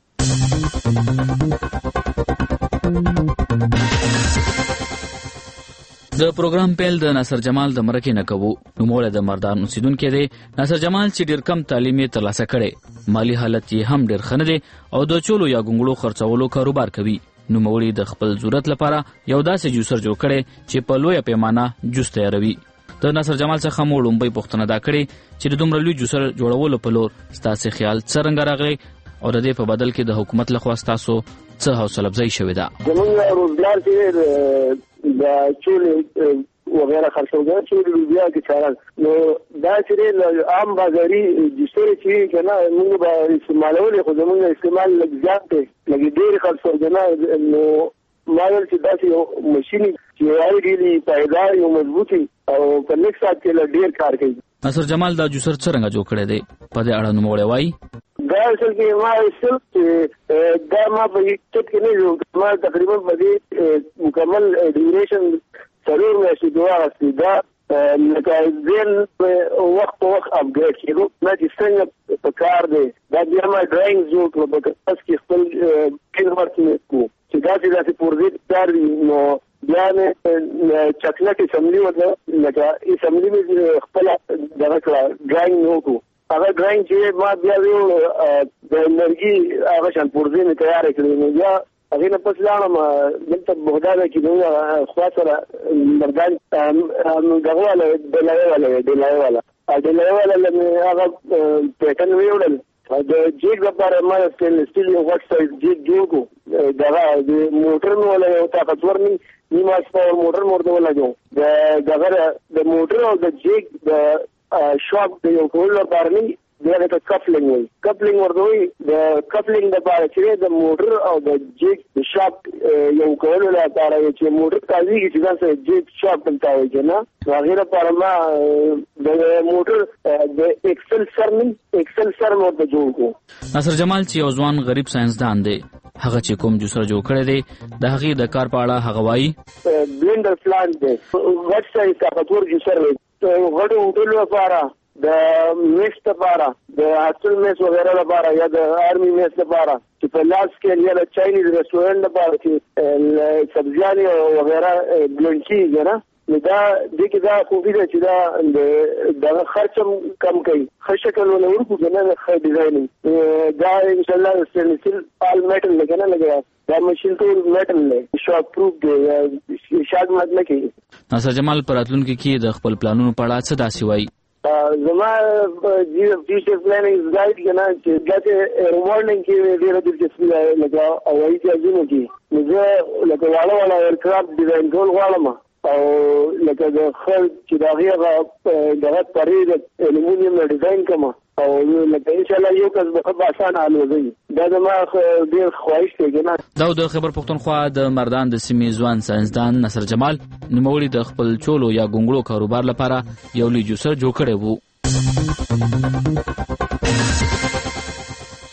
د پروګرام پیل د ناصر جمال د مرکې نه کوو. نوموړی د مردان اوسیدونکی دی. ناصر جمال چې ډیر کم تعلیم یې ترلاسه کړی، مالی حالت یې هم ډیر ښه نه دی او د چولو یا ګونګړو خرڅولو کاروبار کوي. نوموړی د خپل ضرورت لپاره یو داسې جوسر جوړ کړی چې په لویه پیمانه جوس تیاروي. د ناصر جمال څخه مو لومبۍ پوښتنه دا کړې چې د دومره لوی جوسر جوړولو په لور ستاسو خیال څرنګه راغلی او د دې په بدل کې د حکومت لخوا ستاسو څه حوصله افزایي شوې ده؟ زموږ روزګار چې د چولې وغیرہ خرڅوګر چې لوبیا کې چارل نو دا چې عام بازاري جوسر چې کنه موږ به استعمالول خو زموږ استعمال لږ زیات دی، لږ ډېر خرڅوګر نو ماول چې داسې ماشين چې ایډیلی پایدار او مضبوطی او په نیکس سات کې ډېر کار کوي. ناصر جمال دا جوسر څنګه جوړ کړی دی؟ په دې اړه نوموړی وایي دا اصل کې ما اصل چې دا ما په یوټیوب کې نه جوړ ما تقریبا په دې مکمل ډیوریشن ضرور مې دوه واستي دا لکه ځین وخت په وخت اپګریډ کیږي. ما چې څنګه په کار دی دا بیا ما ډراینګ جوړ کړو په تاسو کې خپل کینورټ کو چې دا چې پورځي کار نو بیا نه چاکلیټ اسمبلی وته لکه اسمبلی مې خپل دغه ډراینګ نو کو هغه ډراینګ چې ما بیا د انرژي هغه شان پورځي نه تیار کړی نو بیا هغه نه پس لاړم دلته بغداد کې نو خاصه مردان دغه ولا دلای ولا هغه پیټن ویوړل د جیګ لپاره ما سټیل یو وټ سایز جیګ جوړو دا د موټر نو ولا یو طاقتور نیمه سپور موټر مرده ولا جو د موټر او د جیګ د شاپ د یو کول لپاره نه دغه ته کپلینګ ورته د کپلینګ د لپاره چې د موټر او د جیګ د شاپ یو کول لپاره چې موټر تازي چې دا سره جیګ شاپ ته وایي نه هغه لپاره ما د موټر د ایکسل سر نو د جوړ کو. ناصر جمال چې یو ځوان غریب ساينسدان دی، هغه چې کوم جوسر جوړ کړی دی د هغه د کار په اړه هغه وایي بلندر پلان دی وټ سایز طاقتور جوسر دی غړو وټلو لپاره د میس لپاره د هاستل میس وغیرہ لپاره یا د آرمی میس لپاره چې په لاس کې یا د چاینیز ریسټورانټ لپاره چې سبزیان وغیرہ بلند کیږي نه دا د کې دا خوبي ده چې دا د خرچ کم کوي خشکل ولا ورکو کنه ښه ډیزاین دا ان شاء الله ستنسل آل میټل لګنه لګیا دا ماشين ټول میټل له شاک پروف دی شاک مات نه کوي. ناصر جمال پراتلونکو کې د خپل پلانونو په اړه څه داسي وایي؟ زما فیوچر پلانینګ ګایډ کنه چې دغه ریمارنینګ کې ډیره دلچسپي لګا او وايي چې ځینې کې نو لکه واړه ایرکرافټ ډیزاین کول غواړم او لکه د خل چې دا غیره دغه پرې د الومینیم ډیزاین کوم او لکه ان شاء الله یو کس به آسان حل وي. دا زما ډیر خواهش دی کنه. دا د خبر پښتونخوا د مردان د سیمې ځوان ساينسدان ناصر جمال نوموړي د خپل چولو یا ګونګړو کاروبار لپاره یو لوی جوسر جوړ کړی وو.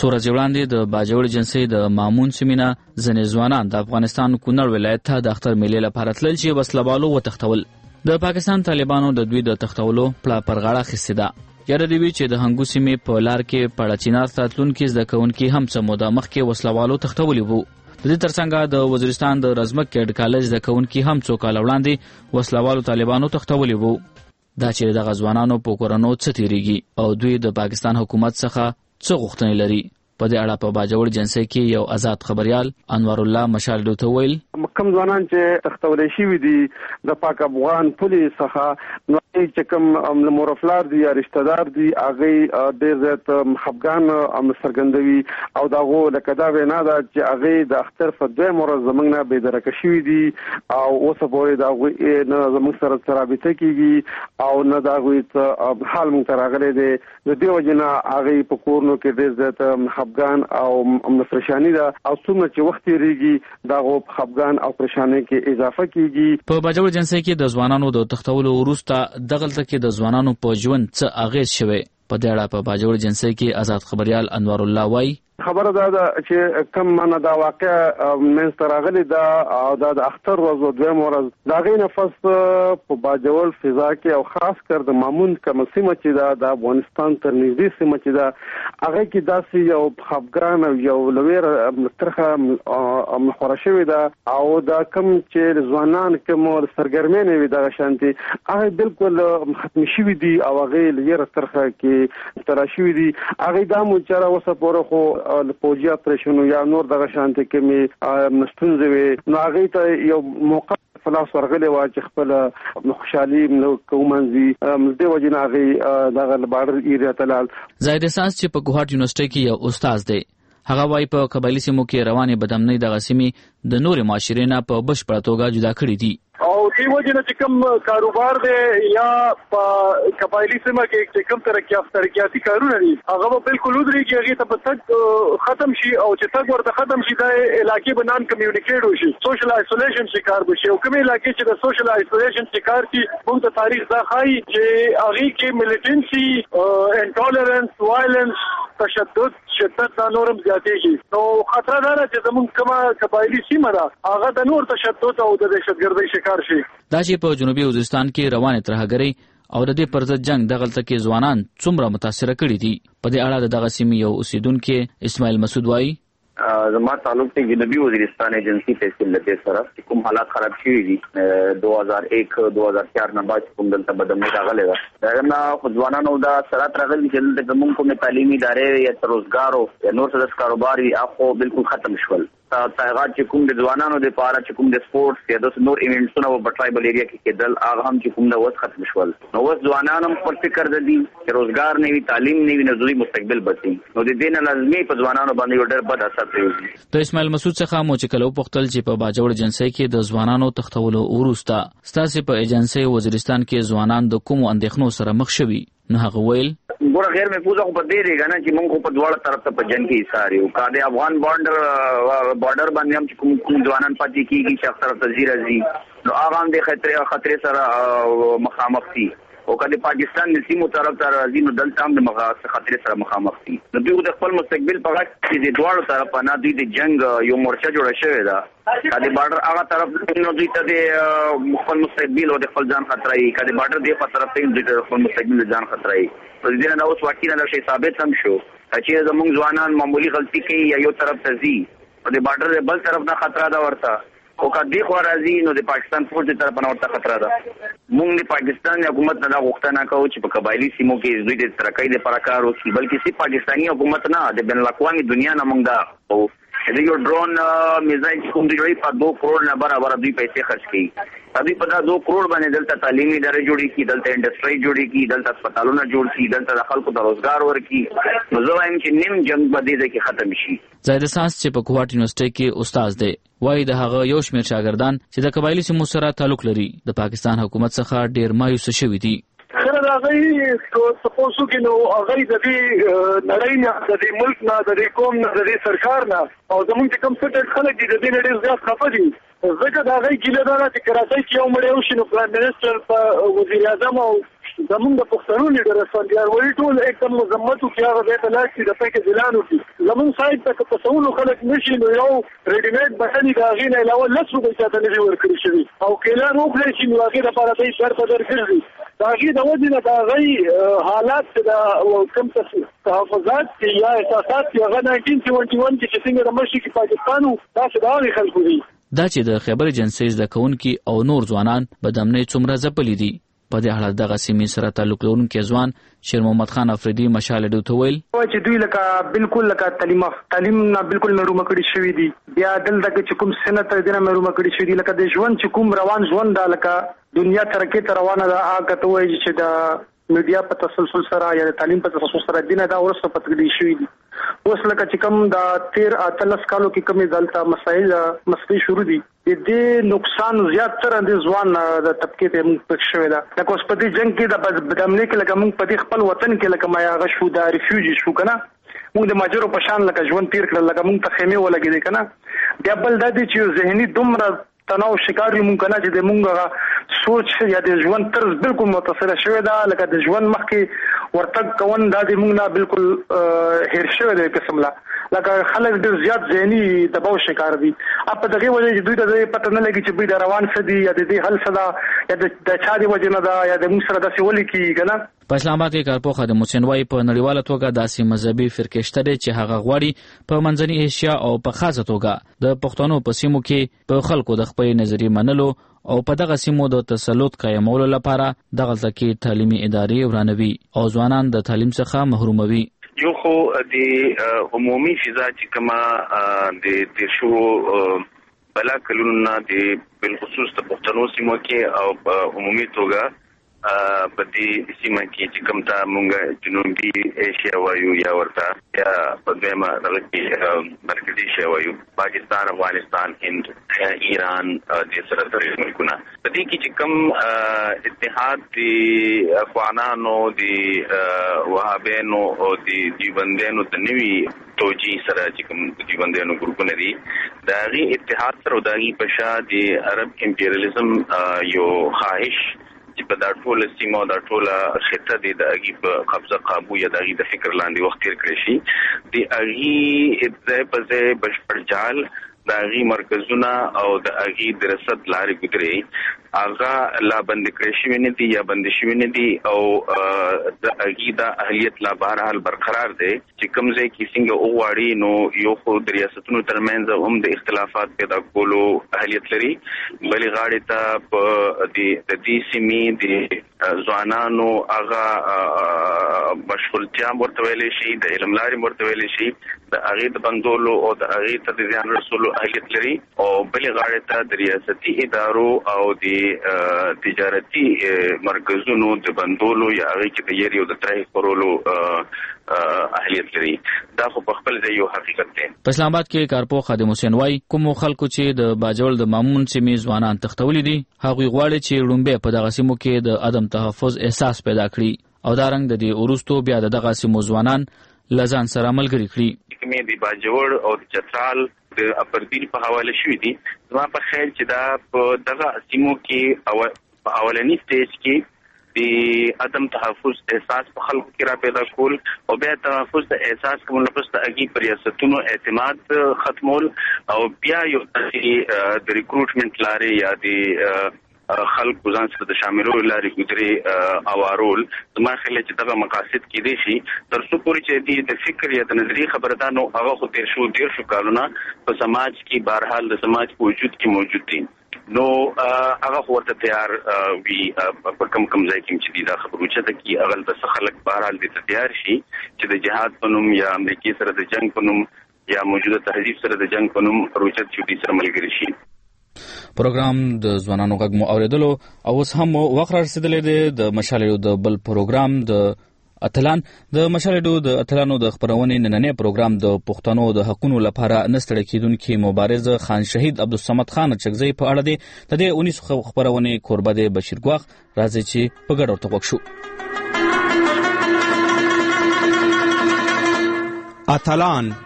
ورځې وړاندې د باجوړ جنسي د مامون سیمینه ځنې ځوانان د افغانستان کونړ ولایت ته د اختر میلې لپاره تلل چې وسلوالو وتښتول. د پاکستان طالبانو د دوی د تښتولو پړه پر غاړه اخیستې ده. یاره دی وی چې د هنګو سیمې په لار کې پړچینار ته تلونکي زده کوونکي هم څه موده مخکې وسلوالو تښتولي وو. د دې ترڅنګ د وزیرستان د رزمک کډ کالج زده کوونکي هم څو کال وړاندې وسلوالو طالبانو تښتولي وو. دا چې د غزوانانو په کورونو څه تیریږي او دوی د پاکستان حکومت څخه څه غوښتنې لري. په دې اړه په باجوړ جنسي کې یو آزاد خبريال انور الله مشالډو ته ویل کوم ځوانان چې تختولې شي دي د پاک افغان پولیس څخه نو چې کوم مورفلار دي یا رشتہ دار دي هغه ډېر زیات خفګان سرګندوي او داغه لکه دا وینا ده چې هغه د اختر په دوه مورز زمنګ نه به درک شوی دي او اوس په داغه نه زمنګ سره رابطه کیږي او نه داغه حال مونږ راغلي دي د دې وجنه هغه په کورونو کې ډېر زیات خفګان او پریشانی ده او څومره چې وخت ریږي داغه خفګان او پریشانی کې اضافه کیږي. په باجوړ جنسي کې د ځوانانو د تختولو وروسته دغلته کې د ځوانانو په ژوند څه اغیز شوه. په دې اړه په باجوړ جنسي کې آزاد خبريال انور الله وای خبره ده چې کم معنا دا واقع من تراغلی دا او دا د اختر ورځ او دوه ورځ دا غي نفس په باجوړ فضا کې او خاص کر د مامون کوم سیمه چې دا د افغانستان تر نږدې سیمه چې دا هغه کې داسې یو خفګان او یو لویر ترخه خورشوي دا او دا کم چې ځوانان کوم سرګرمي نه وي دا شانتي هغه بالکل ختم شوی دي او هغه لیر ترخه کې تراشوي دي هغه دا مو چر اوسه پوره خو پوجي اپریشن یا نور دغه شانتي کې می مستنځ وي نو هغه ته یو موقع فلاس ورغلې وا چې خپل خوشحالي کومنځي مزده وجناغي دغه بارډر ایریا تلال زاید احساس چې په ګوهات یونیورسيټي کې یو استاد دی. هغه وايي په قبایلی سیمو کې روانې بدامنۍ د غسیمي د نور معاشرې نه په بشپړه توګه جدا کړې دي او دی وجنه چې کوم کاروبار دی یا په قبایلی سیمه کې چې کوم ترقیاتي کارونه دي هغه بالکل ودري کې هغه ته پتک ختم شي او چې تک ورته ختم شي د علاقې بنان کمیونیکیټ وشي سوشل آیسولیشن شکار بشي او کومه علاقې چې د سوشل آیسولیشن شکار کی موږ ته تاریخ دا خایي چې هغه کې ملیټنسي انټولرنس وایلنس تشدد شدت دا نورم زیاتېږي نو خطر دا چې زموږ کومه قبایلی سیمه ده هغه د نور تشدد او د دهشتګردۍ شکار شي. دا چې په جنوبي وزیرستان کې روانه ترهګرۍ او د دې پرځ جنگ دغلته کې ځوانان څومره متاثر کړي دي. په دې اړه دغه سیمې یو اوسیدونکو اسماعیل مسعود وایي زما تعلق ته جنوبي وزیرستان ایجنسی تحصیل لته سره کوم حالات خراب شوي دي 2001-2004 نه بعد کوم دلته بدمه راغله دا نه ځوانانو دا سره راغلي چې د کوم تعلیمي ادارې یا روزګار او نور څه کاروبار وي اخو بالکل ختم شول. تاغات چې کوم د ځوانانو د پاره چې کوم د سپورتس یا د نور ایونټونو په ټرایبل ایریا کې کېدل هغه هم چې کوم د وس ختم شول. نو وس ځوانانو پر فکر د دي چې روزګار نه وي تعلیم نه وي نزولي مستقبل بچي نو د دې نه لازمي په ځوانانو باندې ډېر بد اثر کوي. د اسماعیل مسعود څخه مو چې کلو پختل چې په باجوړ جنسي کې د ځوانانو تختولو وروسته ستاسو په ایجنسی وزیرستان کې ځوانان د کوم اندېښنو سره مخ شوي نو هغه ویل ګوره غیر محفوظ خو په دې دی کنه چې موږ په دواړه طرف ته په جنگ کې ایثار یو کا د افغان بارډر باندې هم چې کوم ځوانان پاتې کیږي چې اکثر تزیر ازي نو هغه هم د خطر سره مخامخ دي او کله پاکستان د سیمو طرف ته راځي نو دلته هم د خطر سره مخامخ دي. نو دوی د خپل مستقبل په وخت کې د دواړو طرف نه دوی د جنگ یو مورچه جوړه شوې ده کله بارډر هغه طرف نو دوی ته د خپل مستقبل او د خپل ځان خطرای کله بارډر دی په طرف ته دوی د خپل مستقبل ځان خطرای په دې نه اوس واقعي نه شي ثابت هم شو چې زموږ ځوانان معمولی غلطي کوي یا یو طرف ته ځي او د بارډر بل طرف نه خطر ده ورته او کدی خو راځي نو د پاکستان فوج تر په نورته خطر ده. موږ د پاکستان حکومت نه غوښتنه کوو چې په قبایلی سیمو کې دوی د ترقۍ لپاره کار وکړي بلکې صرف پاکستاني حکومت نه د بین الاقوامي دنیا نه موږ دا او د یو ډرون میزایل کوم دی په 2 کروڑ نه برابر دوی پیسې خرج کړي. دوی په 2 کروڑ باندې دلته تعلیمي ادارې جوړې کړي دلته انډستری جوړې کړي دلته هسپتالونه جوړ کړي دلته خلکو ته روزګار ورکړي نو زه وایم چې نیم جنگ به دې کې ختم شي. زاید ساس چې په ګوهات یونیورسيټي کې استاد دی وایي د هغه یو شمېر شاګردان چې د قبایلی سیمو سره تعلق لري د پاکستان حکومت څخه ډېر مایوس شوي دي. خیر راغی سپوسو کې نو هغه د دې نړۍ نه د دې ملک نه د دې قوم نه د دې سرکار نه او زموږ چې کوم څه خلک دي د دې ډېر زیات خفه دي ځکه دا غي ګیله ده چې کراچۍ کې یو مړ یو شنو پرایم منسٹر په وزیر اعظم او زمونږ د پښتنو لیډر اسفندیار وایي ټول एकदम مذمت وکړي هغه ځای ته لاړ شي د پکې اعلان وکړي زمونږ سایډ ته که په سونو خلک نشي نو یو ریډیمیډ بټنې د هغې نه علاوه 10 روپۍ چاته نه دي ورکړي شوي او که اعلان وکړی شي نو هغې دپاره دی در په در ګرځي د هغې د وجې نه د هغې حالات چې د کوم تحفظات چې یا احساسات چې هغه 1971 کې چې څنګه د مشرقي پاکستان و داسې د هغې خلکو دي دا چې د خیبر ایجنسۍ زده کوونکي او نور ځوانان په دمنۍ څومره ځپلي دي په دې اړه دغه سیمې سره تعلق لرونکی ځوان شیر محمد خان افریدي مشال ډو ته ویل چې دوی لکه بالکل لکه تعلیم نه بالکل محروم کړي شوی دي بیا دلته چې کوم سنت دینه محروم کړي شوی دي لکه د ژوند چې کوم روان ژوند دا لکه دنیا ترقی ته روانه ده هغه ته وایي چې د میډیا په تسلسل سره یا د تعلیم په تسلسل سره دینه دا ورسره پاتې شوی دي اوس لکه چې کوم د 13 کالو کې کومې دلته مسایل شروع دي د دې نقصان زیات تر د ځوان د طبقه ته موږ پک شوی دا لکه اوس په دې جنگ کې د بدامنۍ کې لکه موږ په دې خپل وطن کې لکه ما هغه شو د ریفیوجی شو کنه موږ د ماجرو په شان لکه ژوند تیر کړل لکه موږ ته خیمه ولګېدې کنه بیا بل د دې چې ذهني دومره تناو شکار یو مونږ نه چې د مونږه سوچ یا د ژوند طرز بالکل متصل شوی دا لکه د ژوند مخکې ورتګ کون دا د مونږ نه بالکل هیر شوی دی قسم لا لکه خلک ډېر زیات ذهني دباو شکار دي په دغه وجه چې دوی ته پته نه لګي چې دوی د روان څه دي یا د دې حل څه ده یا د چا دی وجه نه ده یا د موږ سره داسې ولي کېږي که نه په اسلام آباد کې کارپوه خادم حسین وایي په نړیواله توګه داسې مذهبي فرقې شته دي چې هغه غواړي په منځنۍ ایشیا او په خاصه توګه د پښتنو په سیمو کې په خلکو د خپل نظریې منلو او په دغه سیمو د تسلط قایمولو لپاره دغلته کې تعلیمي ادارې ورانوي او ځوانان د تعلیم څخه محروموي یو خو د عمومي فضا چې کومه د تیرشو بلا کلونه د بالخصوص د پښتنو سیمو کې او په عمومي توګه په دې سیمه کې چې کوم ته مونږ جنوبي ایشیا وایو یا ورته یا په دېمه دغه کې مرکزي ایشیا وایو پاکستان افغانستان هند ایران د سره ترې ملکونه په دې کې چې کوم اتحاد د افغانانو د وهابینو او د دیوبندیانو د نوي توجی سره چې کوم دیوبندیانو ګروپونه دي دا غي اتحاد سره دغه په شا د عرب امپریالیزم یو خواهش چې په دا ټول سیمه دا ټول خطه د اغي په قبضه قابو یا د اغي د فکر لاندې وخت تیر کړی شي د اغي په ځای بشپړ جال د اغي مرکزونه او د اغي درست لارې ګذري هغه لا بند کړی شي نه دي یا بند شي نه دي او د اغي د اهلیت لا بهرحال برقرار دي چې کوم ځای کې څنګه اوغاړي نو یو خو د ریاستونو ترمنځ هم د اختلافات پیدا کولو اهلیت لري بلې غاړې ته په د دې سیمې د ځوانانو هغه مشغولتیا ورته ویل شي د علم لارې ورته ویل شي د اغي د بندولو او د اغي ته د ځان رسولو اهلیت لري او بلې غاړې ته د ریاستي ادارو او د تجارتي مرکزونو د بندولو یا هغه کې د یری او د ترای خورولو اهلیت لري دا خو په خپل ځای یو حقیقت دی په اسلام آباد کې کارپوه خادم حسین وایي کوم خلکو چې د باجوړ د مامون سیمې ځوانان تختولي دي هغوی غواړي چې لومبه په دغه سیمو کې د عدم تحفظ احساس پیدا کړي او دا رنګ د دې ورستو بیا د دغه سیمو ځوانان لزان سره ملګری کړي کومې د باجوړ او د چترال د اپردین په حواله شوې دي زما په خیال چې دا په دغه سیمو کې په اولنی سټیج کې د عدم تحفظ احساس په خلکو کې را پیدا کول او بیا تحفظ د احساس کوم لپاره د اگي پریاستونو اعتماد ختمول او بیا یو د ریکروټمنټ لارې یا د خلق ځان سره د شاملولو لارې ګذري اوارول زما خیال چې دغه مقاصد کې دي شي تر څو پورې چې د فکر یا د نظریې خبرتانو هغه خو تیر شو کارونه په سماج کې بهرحال د سماج په وجود کې موجود دي نو هغه ورته تیار وي په کم ځای کې چې دا خبرو چې د کی اغل بس خلک بهرحال دې تیار شي چې د جهاد په نوم یا امریکای سره د جنگ په نوم یا موجوده تهذیب سره د جنگ په نوم روچت چې دې سره ملګری شي پروګرام د ځوانانو غږ مو اوریدلو او اوس هم وخت رسیدلې ده د مشالې د بل پروګرام د اتلان د مشالې د اتلانو د خبرونې نننې پروګرام د پښتنو د حقوقو لپاره نستړی کیدونکو مبارز خان شهید عبدالصمد خان چغزی په اړه ده د دې 19 خبرونې قربه ده بشیر ګواخ راځي چې په ګډه ورته وښو اتلان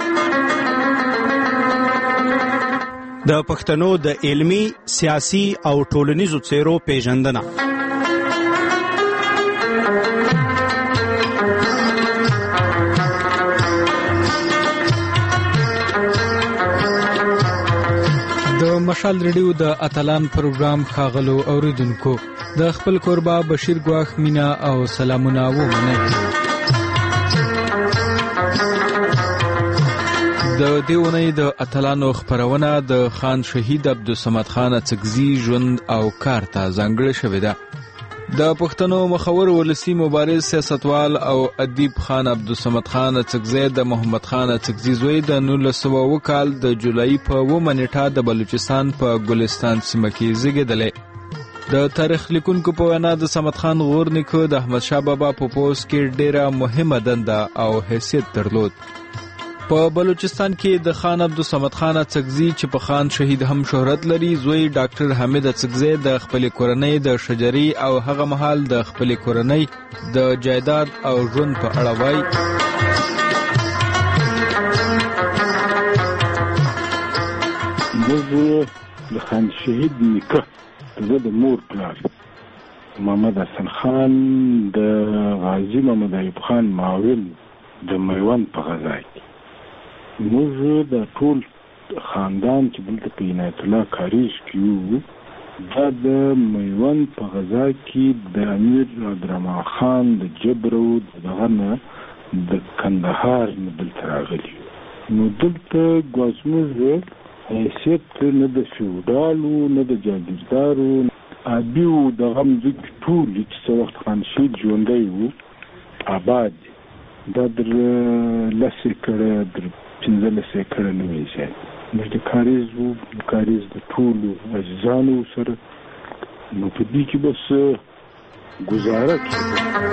د پښتنو د علمی، سیاسي او ټولنیزو څیرو پیژندنه مشال ریډیو د اتلان پروګرام ښاغلو اوریدونکو د خپل کوربه بشیر ګواخ مینا او سلامونه ومنئ. د دې اونۍ د اتلانو خپرونه د خان شهید عبدالصمد خان اڅکزي ژوند او کار ته ځانګړې شوې ده. د پښتنو مخور ولسی مبارز سیاستوال او ادیب خان عبدالصمد خان اڅکزي د محمد خان اڅکزي زوی د 1900 کال د جولای په 9 نیټه د بلوچستان په ګلستان سیمه کې زیږیدلی. د تاریخ لیکونکو په وینا د صمد خان غور نیکه د احمد شاه بابا په پوځ کې ډیره مهمه دنده او حیثیت درلود. په بلوچستان کې د خان عبدالصمد خان اڅکزي چې په خان شهید هم شهرت لري زوی ډاکټر حمید اڅکزي د خپل کورنۍ د شجري او هغه مهال د خپل کورنۍ د جایداد او ژوند په اړه وایي. موږ د خان شهید نیکه زه د مور پلار محمد حسن خان د غازی محمد ایوب خان معاون د میوند په غزا کې موږ د ټول خاندان چې دلته په عنایت الله کاریز کې یو دا د میوند په غزا کې د امیر عبدالرحمن خان د جبرو دغه نه د کندهار نه دلته راغلي. نو دلته ګوزموږ حیثیت نه د فیوډالو نه د جاگیردارو ابیو دغه مځکې ټولې چې څه وخت خان شهید ژوندی و آباد دا در 10 ایکړه در 15 ایکړه نه وي زیات. موږ د کاریز د ټولو عزیزانو سره نو په دې کې بس ګزاره کوي.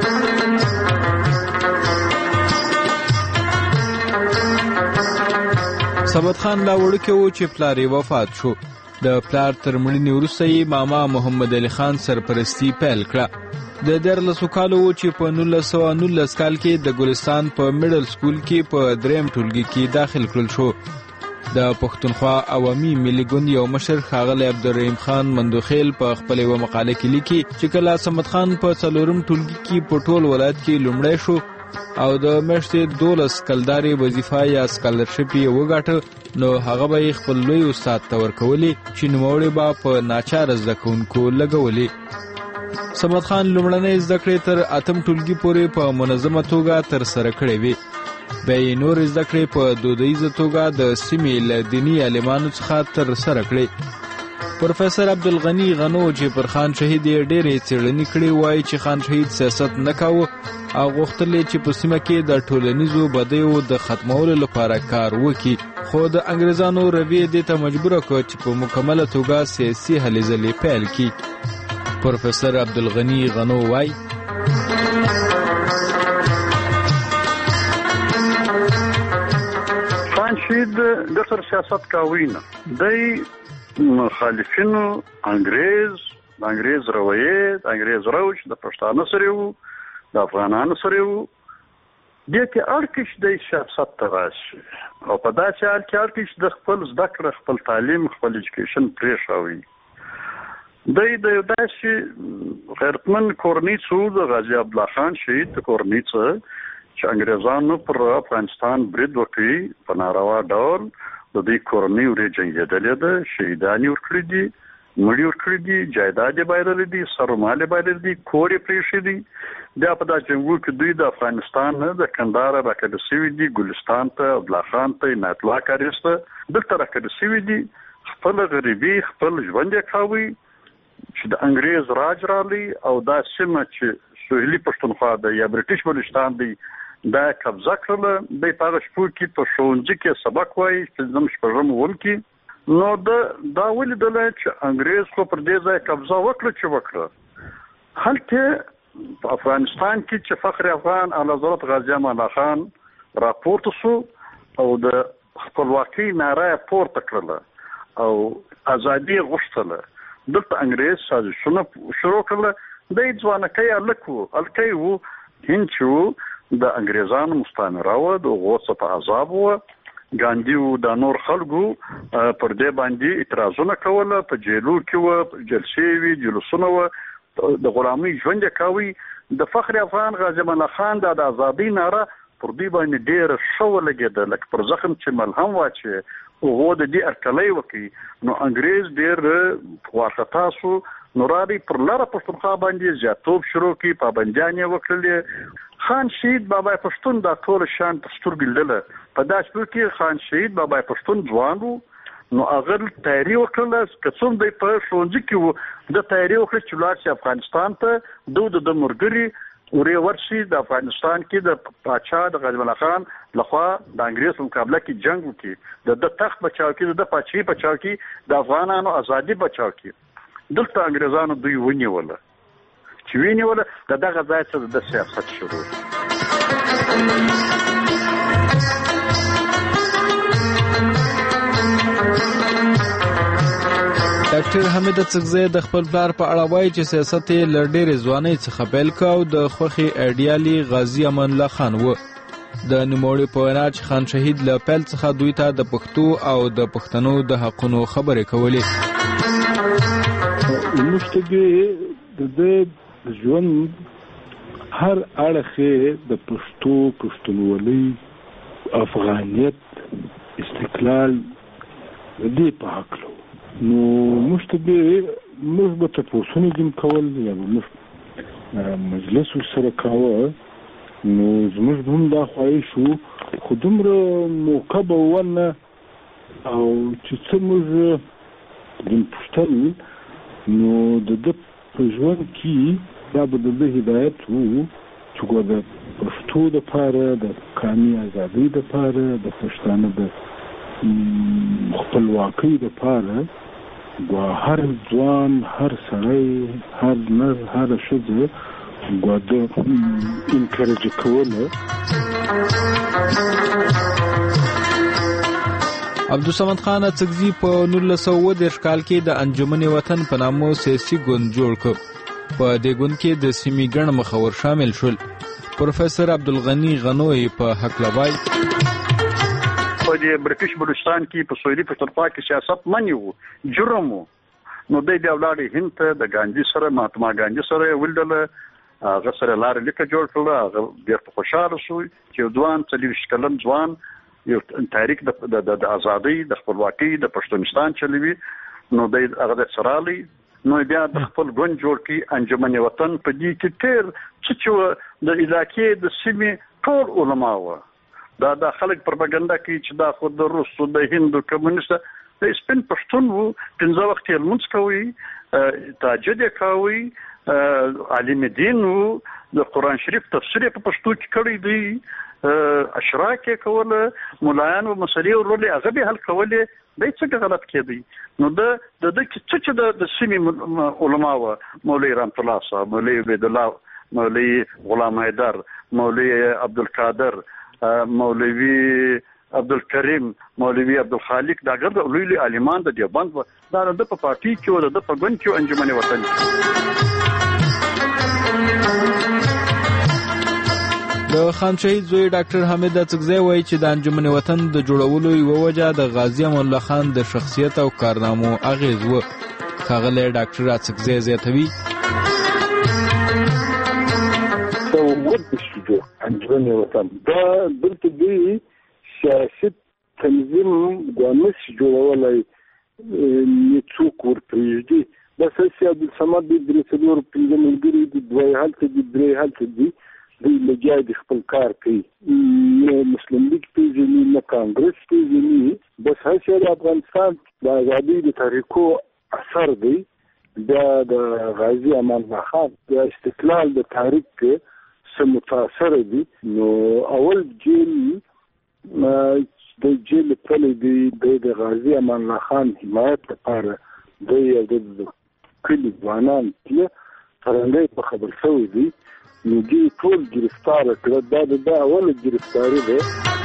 صمد خان لا وړوکی و چې پلار یې وفات شو. د پلار تر مړینې وروسته یې ماما محمد علي خان سرپرستي پیل کړه. د 14 کالو و چې په 1919 کال کې د ګلستان په میډل سکول کې په 3م ټولګي کې داخل کړل شو. د پښتونخوا عوامي ملي ګوند یو مشر ښاغلی عبدالرحیم خان مندوخیل په خپل یوه مقاله کې لیکي چې کله صمد خان په 4م ټولګي کې په ټول ولایت کې لومړی شو او د میاشتې 12 کلدارې وظیفه یا سکالرشپ یې وګاټه نو هغه به یې خپل لوی استاد ته ورکولې چې نوموړی به په ناچاره زده کوونکو لګولې. صمد خان لومړنۍ زده کړې تر 8م ټولګي پورې په منظمه توګه ترسره کړې وې. بیا یې نورې زده کړې په دودیزه توګه د سیمې له دیني عالمانو څخه ترسره کړې. پروفیسر عبدالغني غنو چې پر خان شهید یې ډېرې څېړنې کړې وایي چې خان شهید سیاست نه کاوه او غوښتل چې په سیمه کې د ټولنیزو بدیو د ختمولو لپاره کار وکړي، خو د انګریزانو رویې دې ته مجبوره کړ چې په مکمله توګه سیاسي هلې ځلې پیل کړي. پروفیسر عبدالغني غنو وایي خان شهید د سیاست کاوی نه دی مخالفینو انګریز رویې د انګریز روش د پښتانه سره وو د افغانانو سره وو دې کې اړکش د سیاست تراشي او په داسې حال کې اړکش د خپل زده کړه خپل تعلیم خپل ایجوکیشن پرېښاوي. د داسې غیرتمن کورنۍ څو د غازي عبدالله خان شهید کورنۍ څه چې انګریزانو پر افغانستان برید وکړي په ناروا ډول د دې کورنۍ ورې جنګېدلې ده، شهیدان یې ورکړي دي، مړي ورکړي دي، جایداد یې بایللی دي، سرومال یې بایللی دي، کور یې پرېښی دي. بیا په دا جنګو کې دوی د افغانستان نه د کندهار راکډه سوي دي، ګلستان ته، عبدالله خان ته، عنایت الله کاریز ته دلته راکډه سوي دي. خپل غریبي خپل ژوند یې کاوه چې د انګریز راج رالی او دا سیمه چې سوهلي پښتونخوا ده یا بریټیش بلوچستان دی دا قبضه کړله. د په هغه شپو کې په ښوونځي کې سبق وایي چې زم شپږم ول کې نو دا ولیدل چې انګریز خو پر دې ځای قبضه وکړه هلته په افغانستان کې چې فخر افغان اعلی حضرت غازی امان الله خان راپورته شو او د خپلواکۍ ناره پورته کړله او ازادي غوښتله. دلته انګریز سازشونه شروع کړله. د ځوانکۍ الکۍ وو هند چې وو د انګریزانو مستعمره وه، د هغو څه په عذاب وه. ګاندي وو د نور خلکو پر دې باندې اعتراضونه کوله، په جیلو کې وه، جلسې وي، جلوسونه وه، د غلامۍ ژوند یې کوي. د فخر افغان غازي امان الله خان د ازادۍ ناره پر دوی باندې ډېره ښه ولګېده، لکه پر زخم چې ملهم واچوي هغه د دې ارکلې وکي نو انګريز ډېر وارخطا شو نو راځي پر لاره پښتونخوا باندې زیاتوب شروع کی پابندیان وکړلې خان شهید بابا پښتون دا ټول شان تستور ګلدله په داس کې خان شهید بابا پښتون ځوانو نو هغه تیاری وکړل کڅوم د په شونځ کې د تیاری وکړ چې لاړ شي افغانستان ته د مرګري ورې ورشي د افغانستان کې د پاچا د غازی الله خان لخوا د انګریز په مقابله کې جنگ وکړي د تخت بچاو کې د پاچي بچاو کې د افغانانو ازادي بچاو کې دلته انګریزانو دوی ونیول چې وینیول دغه ځای څخه د سیاست شروع ډاکټر حمید څکزی د خپل پلار په اړه وایي چې سیاست یې له ډېرې ځوانۍ څخه پیل کړ او د خوښې ایډیالي غازي امان الله خان و. د نوموړي په وینا چې خان شهید له پیل څخه دوی ته د پښتو او د پښتنو د حقونو خبرې کولې. موږ ته د ژوند هر اړخ د پښتو پښتونولۍ افغانیت استقلال دې په حق لو نو موږ ته موږ به تاسو نه جن کول یا موږ مجلس سره کاوه نو زموږ هم دا خوای شو خو دومره موقع به ونه او چې څه موږ د پښتون نو د ژوند کې دا به د هدایت وو چې ګوره پښتو د پاره د قومي ازادۍ د پاره د پښتانه د خپلواکۍ د پاره هر ځوان هر سړی هر نر هر ښځه ګوره انکریج کوله. عبدالصمد خان څکزي په 1910 کال کې د انجمن وطن په نامه سیاسي ګوند جوړ کړ. په دې ګوند کې د سیمې ګڼ مخور شامل شول. پروفیسور عبدالغنی غنوی په حق لوای په برټش بلوچستان کې په سویلي پښتونخوا کې سیاست منی وو جرم وو نو د ولاړې هند ته د ګاندھی سره مهاتما ګاندھی سره ولدل هغه سره لار لیکه جوړ کړل هغه ډېر خوشاله شو چې ځوان 40 کلن ځوان یو تاریخ د ازادۍ د خپلواکۍ د پښتونستان چلوي نو د هغه سرالي نو بیا د خپل ګوند جوړ کی انجمن وطن په دې کې تیر چې د علاقې د سیمې ټول علما و دا خلک پروپاګاندا کوي چې دا خو د روسو د هندو کمونیست د سپین پښتون وو 15 وخت یې لمونځ کوي تهجد کوي عالم دین وو د قران شریف تفسیر په پښتو کې کړی دی اشراق کوله مولایان او مسلې ورولې هغه به حل کولې د څه غلط کېدی نو د چې د سیمې علما و مولوی رحمت الله صاحب مولوی عبد الله مولوی غلام حیدر مولوی عبدالقادر مولوی عبدالکریم مولوی عبدالخالق دا ګرد لوی عالمان د دیوبند دا د په پارټي کې او د په ګوند کې انجمن وطن د خان شهید زوی ډاکټر حمید څکزی وایي چې د انجمن وطن د جوړولو یوه وجه د غازي امان الله خان د شخصیت او کارنامو اغیز و. ښاغلی ډاکټر څکزی زیاتوي انجمن وطن دا دلته دی سیاسي تنظیم ګوانس جوړولای څوک ورپرېږدي بس سي عبدالصمد د درې څلور پنځه ملګري د دوی هلته د درې هلته دي دوی لګیا د خپل کار کوي نه مسلم لیگ پیژني نه کانګرس پیژني بس هڅه د افغانستان د ازادۍ د تاریخو اثر دی د غازي امان الله خان د استقلال د تاریخ کې متاثر دي نو اول جیل د جیل په لدی د غازي امان الله خان حمایت لپاره د کلی ځوانان چې څنګه په خبر شوی دي نو دې ټول گرفتار کړه دا اول گرفتاری ده.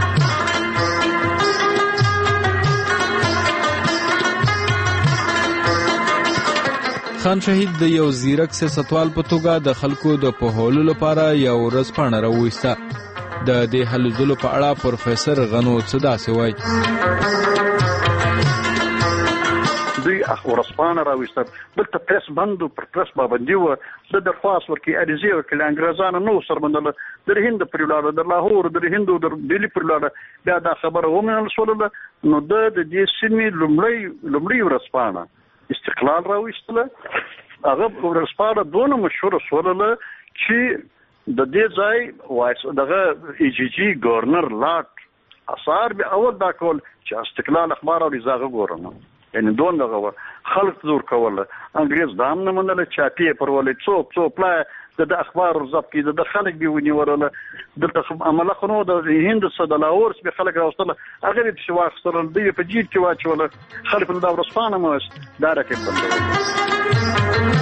خان شهید د یو زیرک سیاستوال په توګه د خلکو د پوهولو لپاره یو ورځپاڼه راوویسته. د دې هلو ځلو په اړه پروفیسور غنو څه داسې وایي. دوی چې ورسپانه راويستل بل ته پریس بندو پر پریس باندې و د درخواست ورکي اړیزه ورکړي انګريزانو نو سرمنل د هند پر ولاړه د لاهور د هندو د دلی پر ولاړه بیا دا خبره ومنل سولله نو د دې سیمې لومړی ورسپانه استقلال راويستل هغه ورسپانه دونه مشهور سولله چې د دې ځای وایس دغه ای جی گورنر لاټ اثار به اول دا کول چې استقلال اخبار او رضاغه ګورم یعنی دون دغه خلک زور کوله انګريز دام نه منل چاپی پر ولې څو پلا د اخبار ضبط کې د خلک به ونی ورله د عمله خنو د هند صد لاور به خلک راوستل هغه د شواخ سره د په جیب کې واچول خلک د ورسپانه مو دا راکې بندول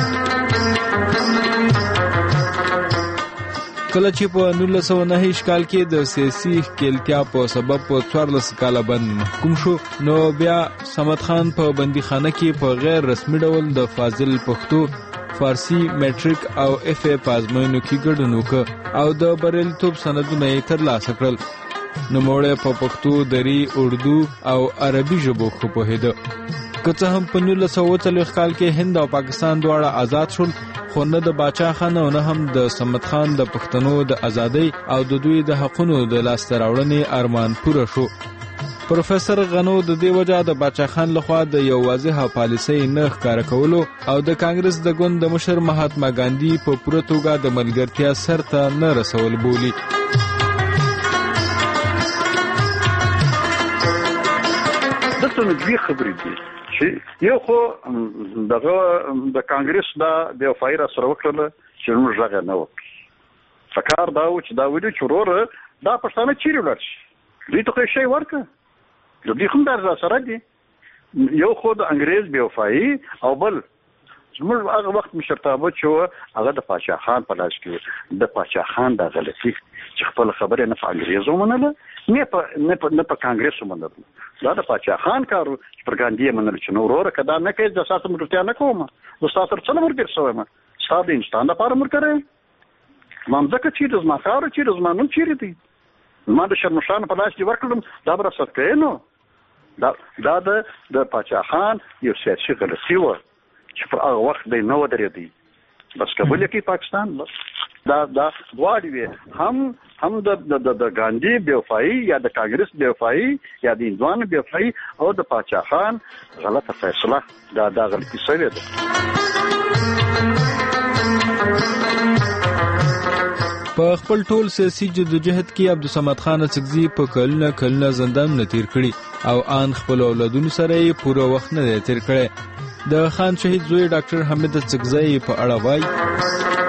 کله چې په 1909 کال کې د سیاسي ښکېلتیا په سبب په 14 کاله بند محکوم شو نو بیا صمد خان په بندیخانه کې په غیر رسمي ډول د فاضل پښتو فارسی میټریک او اف ای پازموینو کې ګډون وکړ او د بریالیتوب سندونه یې ترلاسه کړل. نوموړی په پښتو، دري، اردو او عربي ژبو ښه پوهېده. که څه هم په 1940 کال کې هند او پاکستان دواړه آزاد شول خو نه د باچا خان او نه هم د صمد خان د پښتنو د ازادۍ او د دوی د حقونو د لاسته راوړنې ارمان پوره شو. پروفیسور غنو د دې وجه د باچا خان لخوا د یو واضحه پالیسۍ نه ښکاره کولو او د کانګرس د ګوند د مشر مهاتما ګاندھی په پوره توګه د ملګرتیا سر ته نه رسول بولي. دغه دوی خبرې دي چې یو خو دغه د کانګرس د وفایره سره وکړه چې موږ راغی نه وکړو فکر دا و چې دا ویل چې ورور دا پښتانه چیرې ورشي دوی ته شي ورکه دوی هم در سره دي یو خو د انګريز بے وفایي او بل زموږ هغه وخت مشرتابه چې هغه د پاچا خان په لاس کې د پاچا خان د غلطي چې خپل خبره نه په انګريزو منله نه په کانګرس منله دا د پاچا خان کارو چې پر ګاندھی منل چې نو وروره کدا نه کوي د ساتم مرتیا نه کوم د ساتر څلور مرګ سوې ما ساده انسان د پاره مرکره مامزکه چې د زمخاره چې د زمانون چیرې دي ما د شرمشان په لاس کې ورکړم دا بر څه کوي نو دا د پاچا خان یو سیاسي غلطي و چې په هغه وخت دی نو درېدي بس قبول کې پاکستان بس دا واړی هم د ګاندھی بے وفایي یا د کانګرس بے وفایي یا د هندوانو بے وفایي او د پاچا خان غلطه فیصله دا غلطي شوې ده. په خپل ټول سیاسي جدوجہد کې عبدالصمد خان اڅکزي په کلونه زندانونه تیر کړي او آن خپل اولادونو سره یې پوره وخت نه تیر کړی. د خان شهید زوی ډاکټر حمید اڅکزي په اړه وایي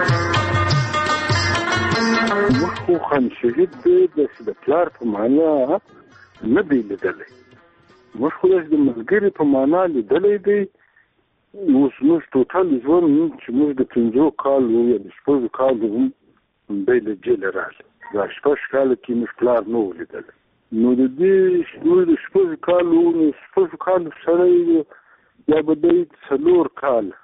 خو خان شهید د پلار په معنا نه دی لیدلی موږ خو د ملګري په معنا لیدلی دی اوس موږ ټوټال ژوند چې موږ د 15 کالو یا د 16 کالو دی له جیل راغلی دا 16 کاله کې موږ پلار نه ولیدلی نو د دې د 16 کالو سره یا به دی 4 کاله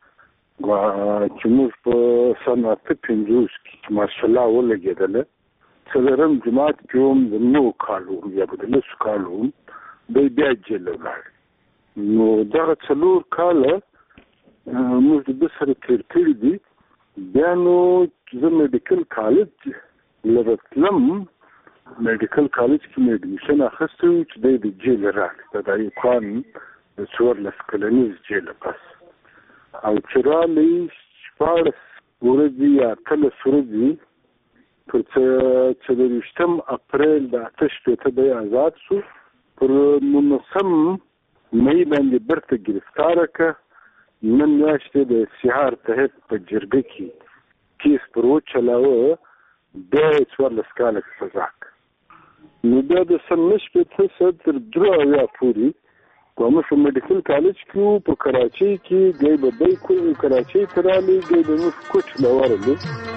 چې موږ په سن 1950 کې ماشاءالله ولګېدله څلورم جماعت کې هم د 9 کالو یا به د 10 کالو دی بیا جیل ولاړ نو دغه 4 کاله موږ د سره تیر کړي دي بیا نو زه میډیکل کالج لرتلم میډیکل کالج کې مې اډمیشن اخیستی و چې دی د جیل راغلی د ایوب خان د 14 کلنیز جیل پس او چې رالی 14 ورځې یا 13 ورځې پر 24 اپریل د 8 دی آزاد شو پر 19 مئی باندې برته گرفتار کړه نن میاشتې د سهار تحت په جرګه کې کیس پر وچلاوه بیا 14 کاله سزا نو بیا د سمش په تر 3 پورې کومه په میډیکل کالج کې په کراچۍ کې دی به د کوم کراچۍ ترالی دی د نو کوچ لورلو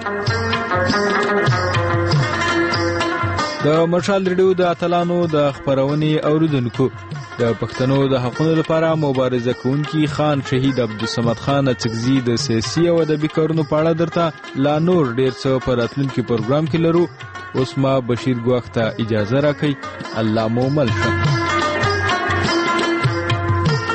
د مشال ریډیو د اتلانو د خبرونې اوریدونکو د پښتنو د حقوقو لپاره مبارزه کوونکی خان شهید عبدالصمد خان اڅکزي د سیاسي او ادبي کارونو په اړه درته لا نور ډیر څه په راتلونکي پروګرام کې لرو. اوس ما بشیر ګواخ ته اجازه راکړئ. الله مو مل شه.